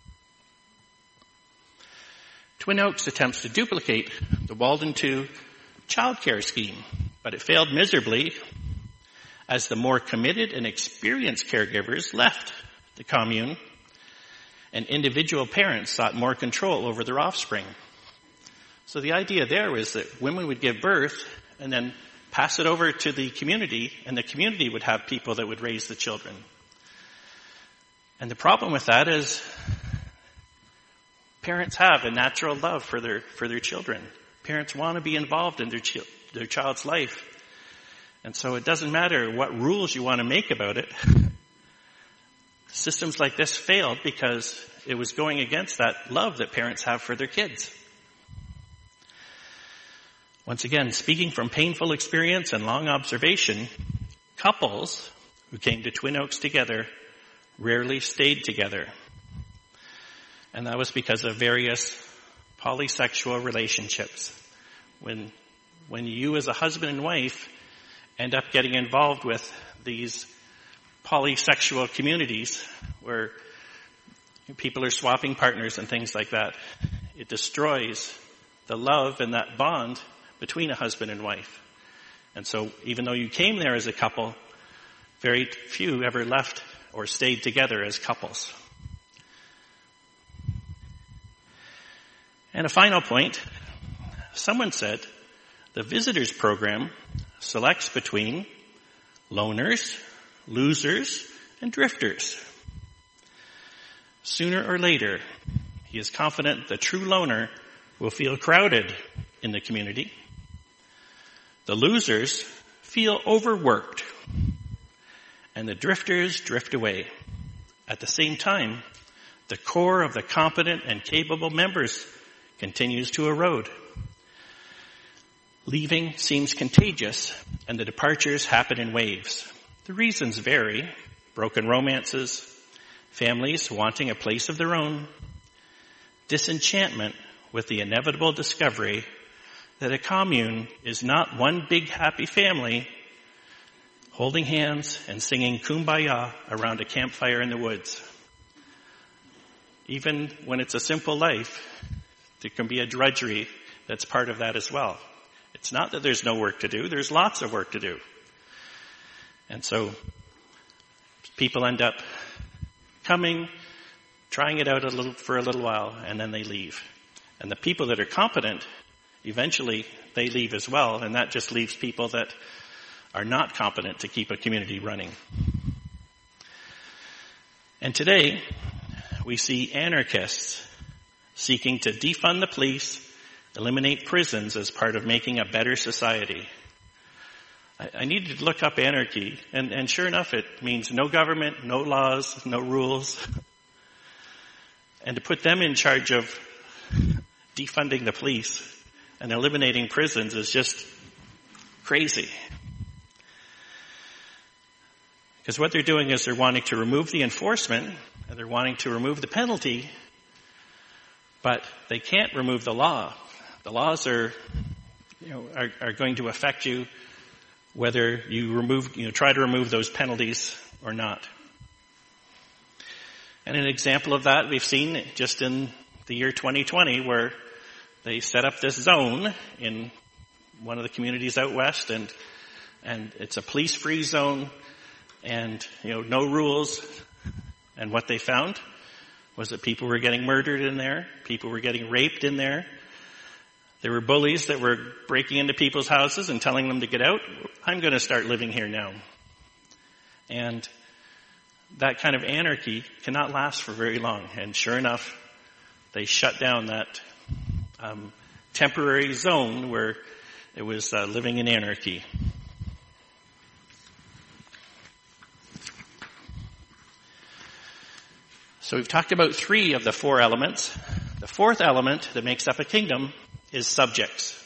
Twin Oaks attempts to duplicate the Walden two child care scheme, but it failed miserably as the more committed and experienced caregivers left the commune and individual parents sought more control over their offspring. So the idea there was that women would give birth and then pass it over to the community, and the community would have people that would raise the children. And the problem with that is parents have a natural love for their for their children. Parents want to be involved in their chi- their child's life. And so it doesn't matter what rules you want to make about it. Systems like this failed because it was going against that love that parents have for their kids. Once again, speaking from painful experience and long observation, couples who came to Twin Oaks together rarely stayed together. And that was because of various polysexual relationships. When, when you as a husband and wife end up getting involved with these polysexual communities where people are swapping partners and things like that, it destroys the love and that bond between a husband and wife. And so even though you came there as a couple, very few ever left or stayed together as couples. And a final point, someone said the visitors program selects between loners, losers, and drifters. Sooner or later, he is confident the true loner will feel crowded in the community. The losers feel overworked, and the drifters drift away. At the same time, the core of the competent and capable members continues to erode. Leaving seems contagious, and the departures happen in waves. The reasons vary: broken romances, families wanting a place of their own, disenchantment with the inevitable discovery that a commune is not one big happy family holding hands and singing Kumbaya around a campfire in the woods. Even when it's a simple life, there can be a drudgery that's part of that as well. It's not that there's no work to do. There's lots of work to do. And so people end up coming, trying it out a little for a little while, and then they leave. And the people that are competent, eventually they leave as well, and that just leaves people that are not competent to keep a community running. And today, we see anarchists seeking to defund the police, eliminate prisons as part of making a better society. I, I needed to look up anarchy, and, and sure enough, it means no government, no laws, no rules. And to put them in charge of defunding the police and eliminating prisons is just crazy. Because what they're doing is they're wanting to remove the enforcement, and they're wanting to remove the penalty, but they can't remove the law. The laws are, you know, are, are going to affect you whether you remove, you know, try to remove those penalties or not. And an example of that we've seen just in the year twenty twenty, where they set up this zone in one of the communities out west, and and it's a police-free zone, and you know, no rules. And what they found was that people were getting murdered in there, people were getting raped in there. There were bullies that were breaking into people's houses and telling them to get out. I'm going to start living here now. And that kind of anarchy cannot last for very long. And sure enough, they shut down that um, temporary zone where it was uh, living in anarchy. So we've talked about three of the four elements. The fourth element that makes up a kingdom is subjects.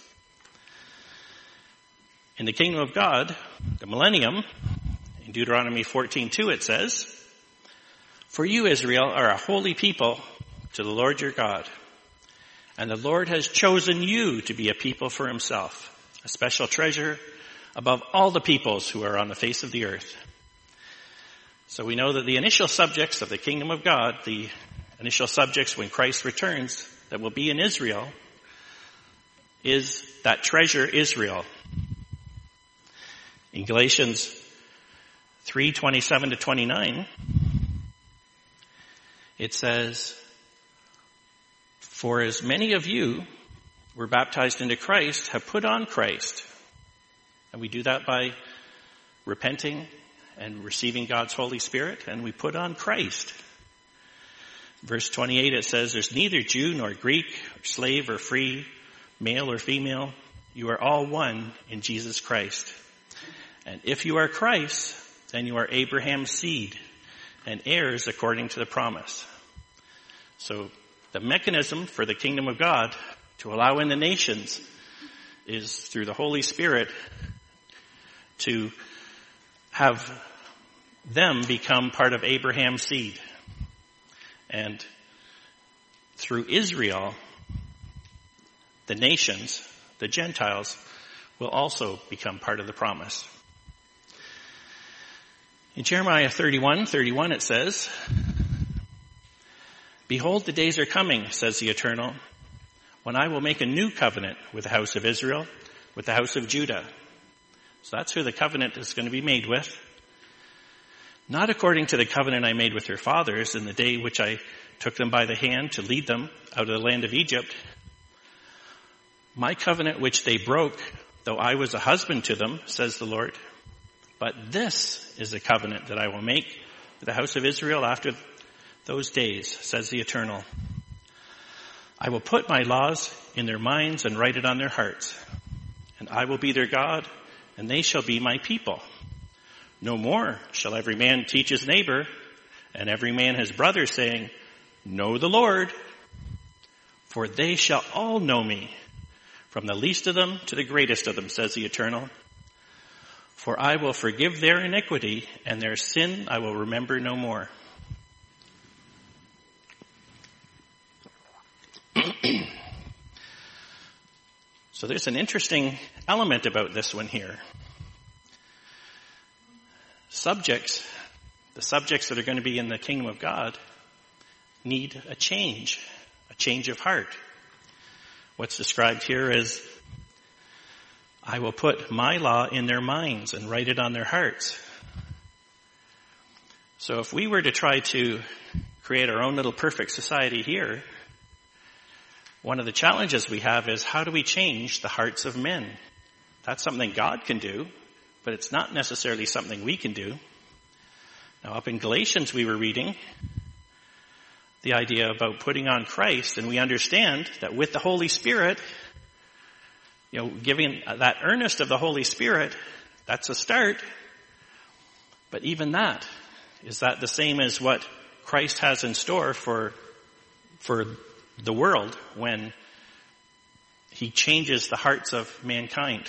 In the kingdom of God, the millennium, in Deuteronomy fourteen two it says, "For you, Israel, are a holy people to the Lord your God, and the Lord has chosen you to be a people for himself, a special treasure above all the peoples who are on the face of the earth." So we know that the initial subjects of the kingdom of God, the initial subjects when Christ returns that will be in Israel, is that treasure Israel. In Galatians three twenty-seven to twenty-nine, it says, "For as many of you were baptized into Christ have put on Christ." And we do that by repenting and receiving God's Holy Spirit, and we put on Christ. Verse twenty-eight, it says, "There's neither Jew nor Greek, or slave or free, male or female. You are all one in Jesus Christ. And if you are Christ, then you are Abraham's seed and heirs according to the promise." So the mechanism for the kingdom of God to allow in the nations is through the Holy Spirit to have them become part of Abraham's seed. And through Israel, the nations, the Gentiles, will also become part of the promise. In Jeremiah thirty-one thirty-one it says, "Behold, the days are coming, says the Eternal, when I will make a new covenant with the house of Israel, with the house of Judah." So that's who the covenant is going to be made with. "Not according to the covenant I made with their fathers in the day which I took them by the hand to lead them out of the land of Egypt. My covenant which they broke, though I was a husband to them, says the Lord. But this is the covenant that I will make with the house of Israel after those days, says the Eternal. I will put my laws in their minds and write it on their hearts. And I will be their God, and they shall be my people. No more shall every man teach his neighbor, and every man his brother, saying, Know the Lord, for they shall all know me, from the least of them to the greatest of them, says the Eternal. For I will forgive their iniquity, and their sin I will remember no more." So there's an interesting element about this one here. Subjects, the subjects that are going to be in the kingdom of God, need a change, a change of heart. What's described here is, I will put my law in their minds and write it on their hearts. So if we were to try to create our own little perfect society here, one of the challenges we have is, how do we change the hearts of men? That's something God can do, but it's not necessarily something we can do. Now, up in Galatians we were reading the idea about putting on Christ, and we understand that with the Holy Spirit, you know, giving that earnest of the Holy Spirit, that's a start. But even that, is that the same as what Christ has in store for, for the world when he changes the hearts of mankind?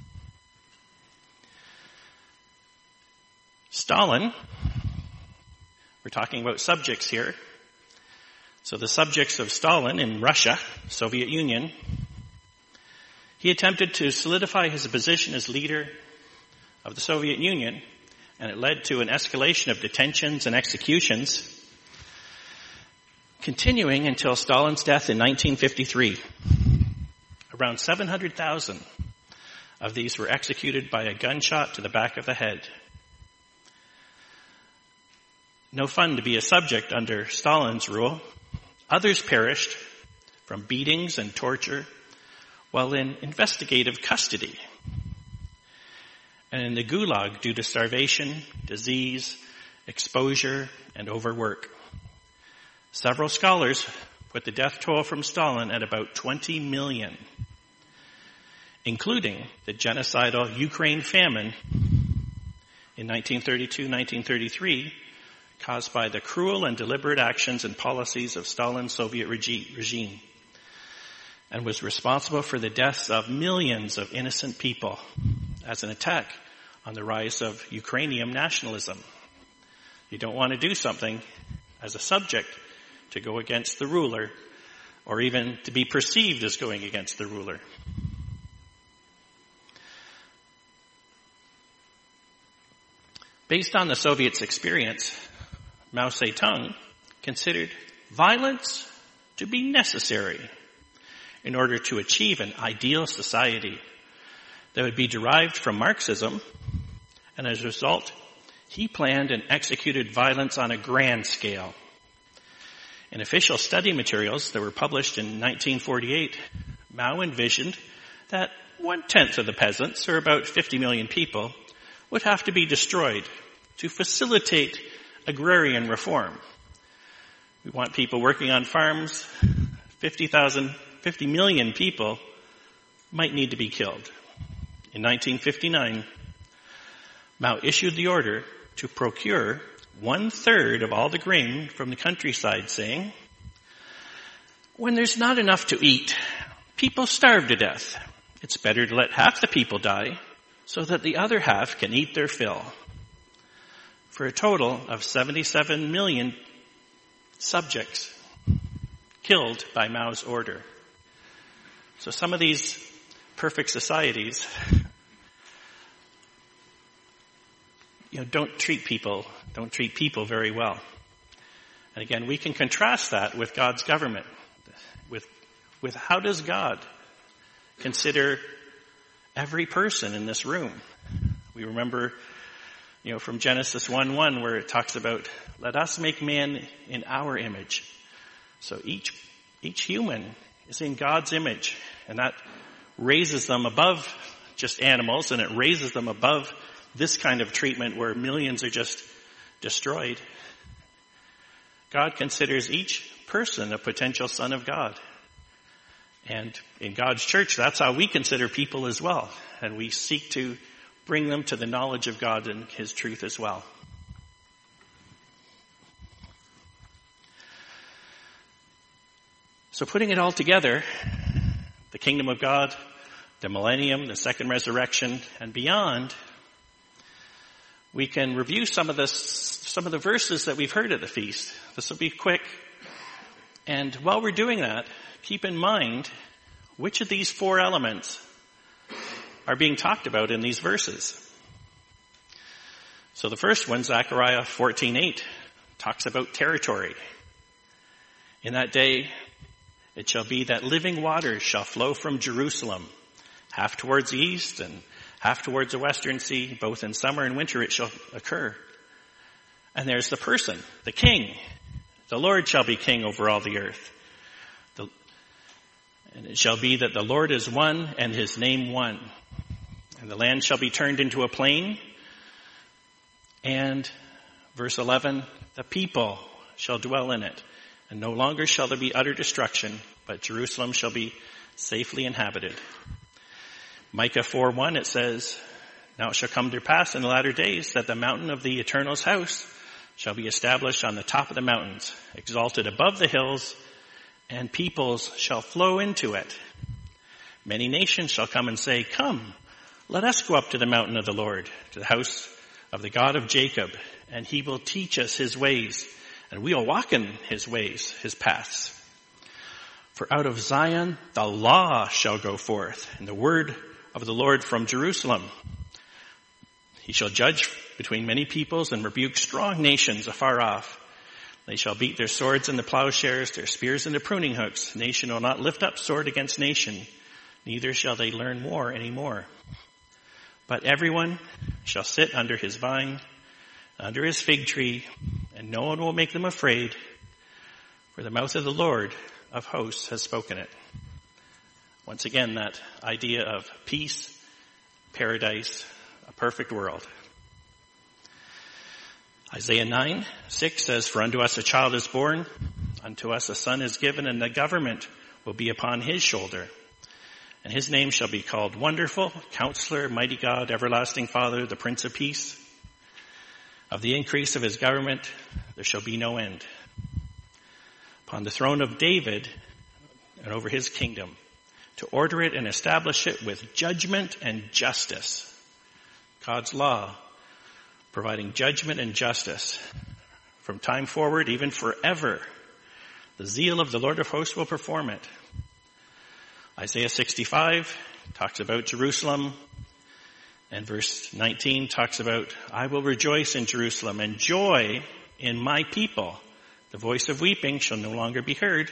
Stalin, we're talking about subjects here. So the subjects of Stalin in Russia, Soviet Union, he attempted to solidify his position as leader of the Soviet Union, and it led to an escalation of detentions and executions, continuing until Stalin's death in nineteen fifty-three. Around seven hundred thousand of these were executed by a gunshot to the back of the head. No fun to be a subject under Stalin's rule. Others perished from beatings and torture while in investigative custody, and in the Gulag due to starvation, disease, exposure, and overwork. Several scholars put the death toll from Stalin at about twenty million, including the genocidal Ukraine famine in nineteen thirty-two nineteen thirty-three, caused by the cruel and deliberate actions and policies of Stalin's Soviet regime, and was responsible for the deaths of millions of innocent people as an attack on the rise of Ukrainian nationalism. You don't want to do something as a subject to go against the ruler, or even to be perceived as going against the ruler. Based on the Soviets' experience, Mao Zedong considered violence to be necessary in order to achieve an ideal society that would be derived from Marxism, and as a result, he planned and executed violence on a grand scale. In official study materials that were published in nineteen forty-eight, Mao envisioned that one-tenth of the peasants, or about fifty million people, would have to be destroyed to facilitate agrarian reform. We want people working on farms. fifty thousand, fifty million people might need to be killed. In nineteen fifty-nine, Mao issued the order to procure one-third of all the grain from the countryside, saying, when there's not enough to eat, people starve to death. It's better to let half the people die so that the other half can eat their fill. For a total of seventy-seven million subjects killed by Mao's order. So some of these perfect societies, you know, don't treat people, don't treat people very well. And again, we can contrast that with God's government. With, with how does God consider every person in this room? We remember, you know, from Genesis one one, where it talks about, let us make man in our image. So each, each human is in God's image, and that raises them above just animals, and it raises them above this kind of treatment where millions are just destroyed. God considers each person a potential son of God. And in God's church, that's how we consider people as well. And we seek to bring them to the knowledge of God and his truth as well. So putting it all together, the kingdom of God, the millennium, the second resurrection, and beyond, we can review some of the, some of the verses that we've heard at the feast. This will be quick. And while we're doing that, keep in mind which of these four elements are being talked about in these verses. So the first one, Zechariah fourteen eight, talks about territory. In that day, It shall be that living waters shall flow from Jerusalem, half towards the east and half towards the western sea. Both in summer and winter it shall occur. And there's the person, the king. The Lord shall be king over all the earth. The, and it shall be that the Lord is one and his name one. And the land shall be turned into a plain. And verse eleven, the people shall dwell in it. And no longer shall there be utter destruction, but Jerusalem shall be safely inhabited. Micah four one, it says, now it shall come to pass in the latter days that the mountain of the Eternal's house shall be established on the top of the mountains, exalted above the hills, and peoples shall flow into it. Many nations shall come and say, come, let us go up to the mountain of the Lord, to the house of the God of Jacob, and he will teach us his ways, and we will walk in his ways, his paths. For out of Zion the law shall go forth, and the word of the Lord from Jerusalem. He shall judge between many peoples and rebuke strong nations afar off. They shall beat their swords into plowshares, their spears into pruning hooks. Nation will not lift up sword against nation, neither shall they learn war any more. But everyone shall sit under his vine, under his fig tree, and no one will make them afraid, for the mouth of the Lord of hosts has spoken it. Once again, that idea of peace, paradise, a perfect world. Isaiah nine six says, for unto us a child is born, unto us a son is given, and the government will be upon his shoulder. And his name shall be called Wonderful, Counselor, Mighty God, Everlasting Father, the Prince of Peace. Of the increase of his government there shall be no end. Upon the throne of David and over his kingdom, to order it and establish it with judgment and justice. God's law, providing judgment and justice from time forward, even forever. The zeal of the Lord of hosts will perform it. Isaiah sixty-five talks about Jerusalem, and verse nineteen talks about, I will rejoice in Jerusalem and joy in my people. The voice of weeping shall no longer be heard.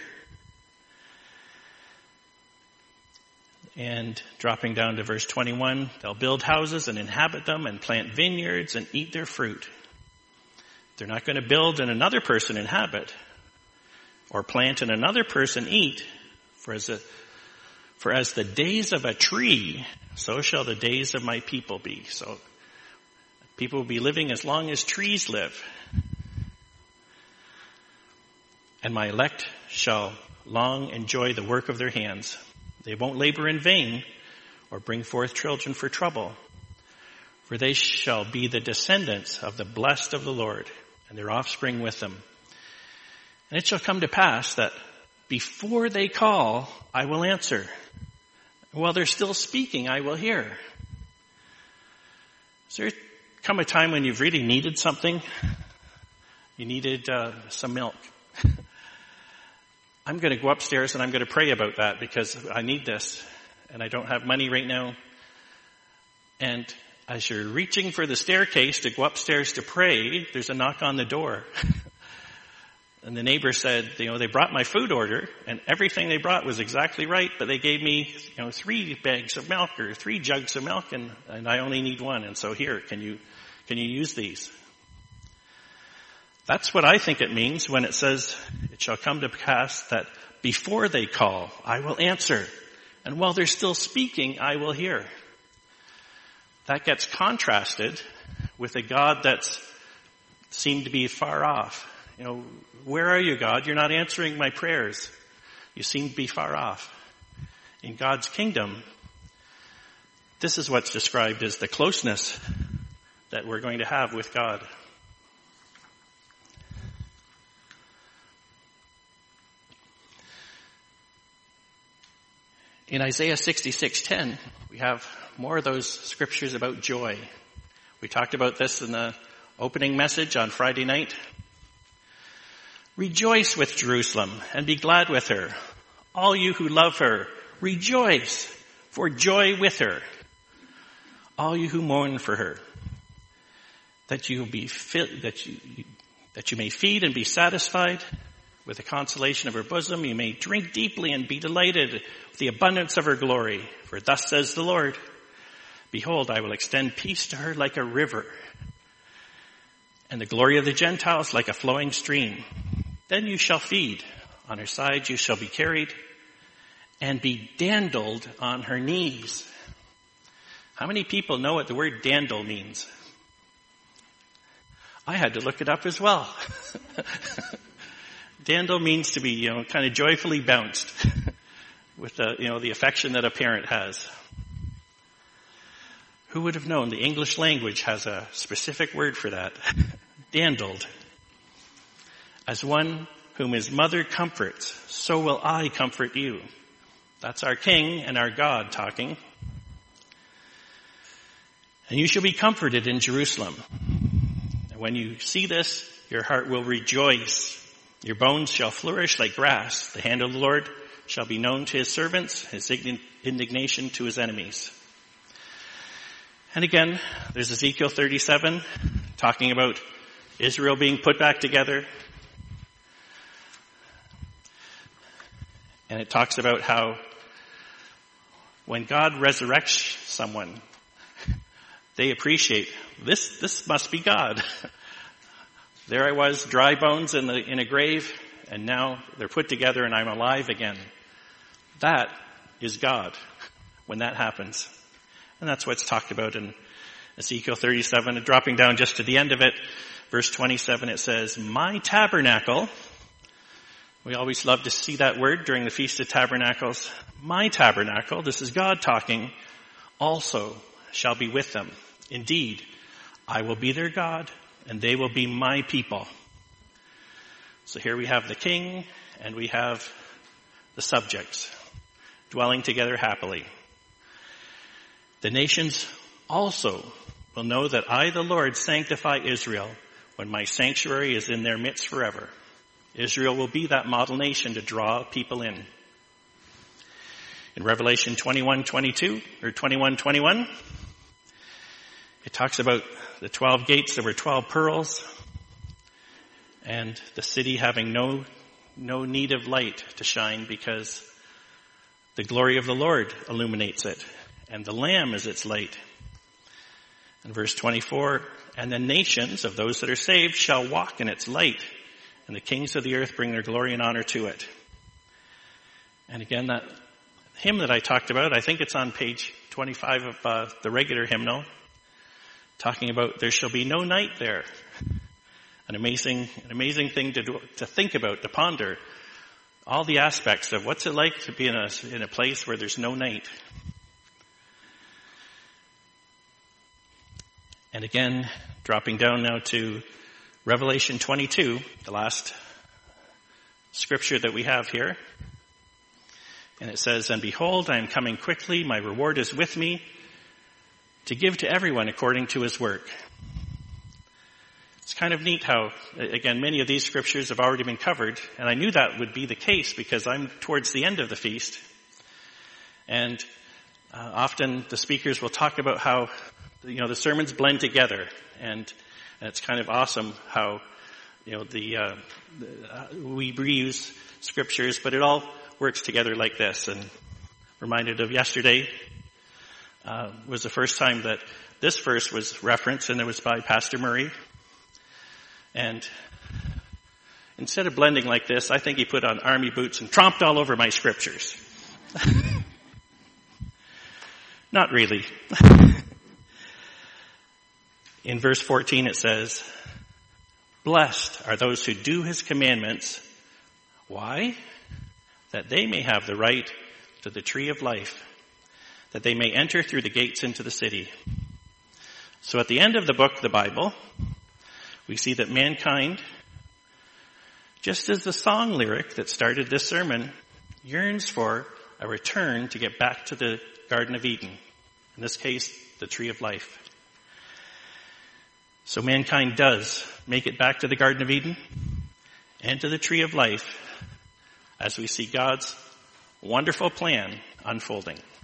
And dropping down to verse twenty-one, they'll build houses and inhabit them and plant vineyards and eat their fruit. They're not going to build and another person inhabit, or plant and another person eat, for as a For as the days of a tree, so shall the days of my people be. So people will be living as long as trees live. And my elect shall long enjoy the work of their hands. They won't labor in vain or bring forth children for trouble. For they shall be the descendants of the blessed of the Lord, and their offspring with them. And it shall come to pass that before they call, I will answer. While they're still speaking, I will hear. Has there come a time when you've really needed something? You needed uh, some milk. I'm going to go upstairs and I'm going to pray about that because I need this and I don't have money right now. And as you're reaching for the staircase to go upstairs to pray, there's a knock on the door. And the neighbor said, you know, they brought my food order and everything they brought was exactly right, but they gave me, you know, three bags of milk or three jugs of milk and, and I only need one. And so here, can you, can you use these? That's what I think it means when it says, it shall come to pass that before they call, I will answer. And while they're still speaking, I will hear. That gets contrasted with a God that's seemed to be far off. You know, where are you, God? You're not answering my prayers. You seem to be far off. In God's kingdom, this is what's described as the closeness that we're going to have with God. In Isaiah sixty-six ten, we have more of those scriptures about joy. We talked about this in the opening message on Friday night. Rejoice with Jerusalem and be glad with her. All you who love her, rejoice for joy with her. All you who mourn for her, that you be fit, that you that you may feed and be satisfied, With the consolation of her bosom, you may drink deeply and be delighted with the abundance of her glory. For thus says the Lord, behold, I will extend peace to her like a river, and the glory of the Gentiles like a flowing stream. Then you shall feed. On her side you shall be carried, and be dandled on her knees. How many people know what the word dandle means? I had to look it up as well. Dandle means to be, you know, kind of joyfully bounced with the, you know, the affection that a parent has. Who would have known the English language has a specific word for that? Dandled. As one whom his mother comforts, so will I comfort you. That's our King and our God talking. And you shall be comforted in Jerusalem. And when you see this, your heart will rejoice. Your bones shall flourish like grass. The hand of the Lord shall be known to his servants, his indignation to his enemies. And again, there's Ezekiel thirty-seven talking about Israel being put back together. And it talks about how when God resurrects someone, they appreciate, this, this must be God. There I was, dry bones in the, in a grave, and now they're put together and I'm alive again. That is God when that happens. And that's what's talked about in Ezekiel thirty-seven. And dropping down just to the end of it, verse twenty-seven, it says, my tabernacle. We always love to see that word during the Feast of Tabernacles. My tabernacle, this is God talking, also shall be with them. Indeed, I will be their God, and they will be my people. So here we have the king, and we have the subjects, dwelling together happily. The nations also will know that I, the Lord, sanctify Israel when my sanctuary is in their midst forever. Israel will be that model nation to draw people in. In Revelation twenty-one twenty-two, or twenty-one twenty-one, it talks about the twelve gates. There were twelve pearls, and the city having no, no need of light to shine because the glory of the Lord illuminates it, and the Lamb is its light. In verse twenty-four, and the nations of those that are saved shall walk in its light, and the kings of the earth bring their glory and honor to it. And again, that hymn that I talked about, I think it's on page twenty-five of uh, the regular hymnal, talking about there shall be no night there. An amazing, an amazing thing to do, to think about, to ponder all the aspects of what's it like to be in a, in a place where there's no night. And again, dropping down now to Revelation twenty-two, the last scripture that we have here. And it says, and behold, I am coming quickly, my reward is with me, to give to everyone according to his work. It's kind of neat how, again, many of these scriptures have already been covered, and I knew that would be the case because I'm towards the end of the feast. And uh, often the speakers will talk about how, you know, the sermons blend together, and, and it's kind of awesome how, you know, the, uh, the uh, we reuse scriptures, but it all works together like this. And reminded of yesterday uh, was the first time that this verse was referenced, and it was by Pastor Murray. And instead of blending like this, I think he put on army boots and tromped all over my scriptures. Not really. In verse fourteen it says, blessed are those who do his commandments. Why? That they may have the right to the tree of life, that they may enter through the gates into the city. So at the end of the book, the Bible, we see that mankind, just as the song lyric that started this sermon, yearns for a return to get back to the Garden of Eden. In this case, the tree of life. So mankind does make it back to the Garden of Eden and to the tree of life as we see God's wonderful plan unfolding.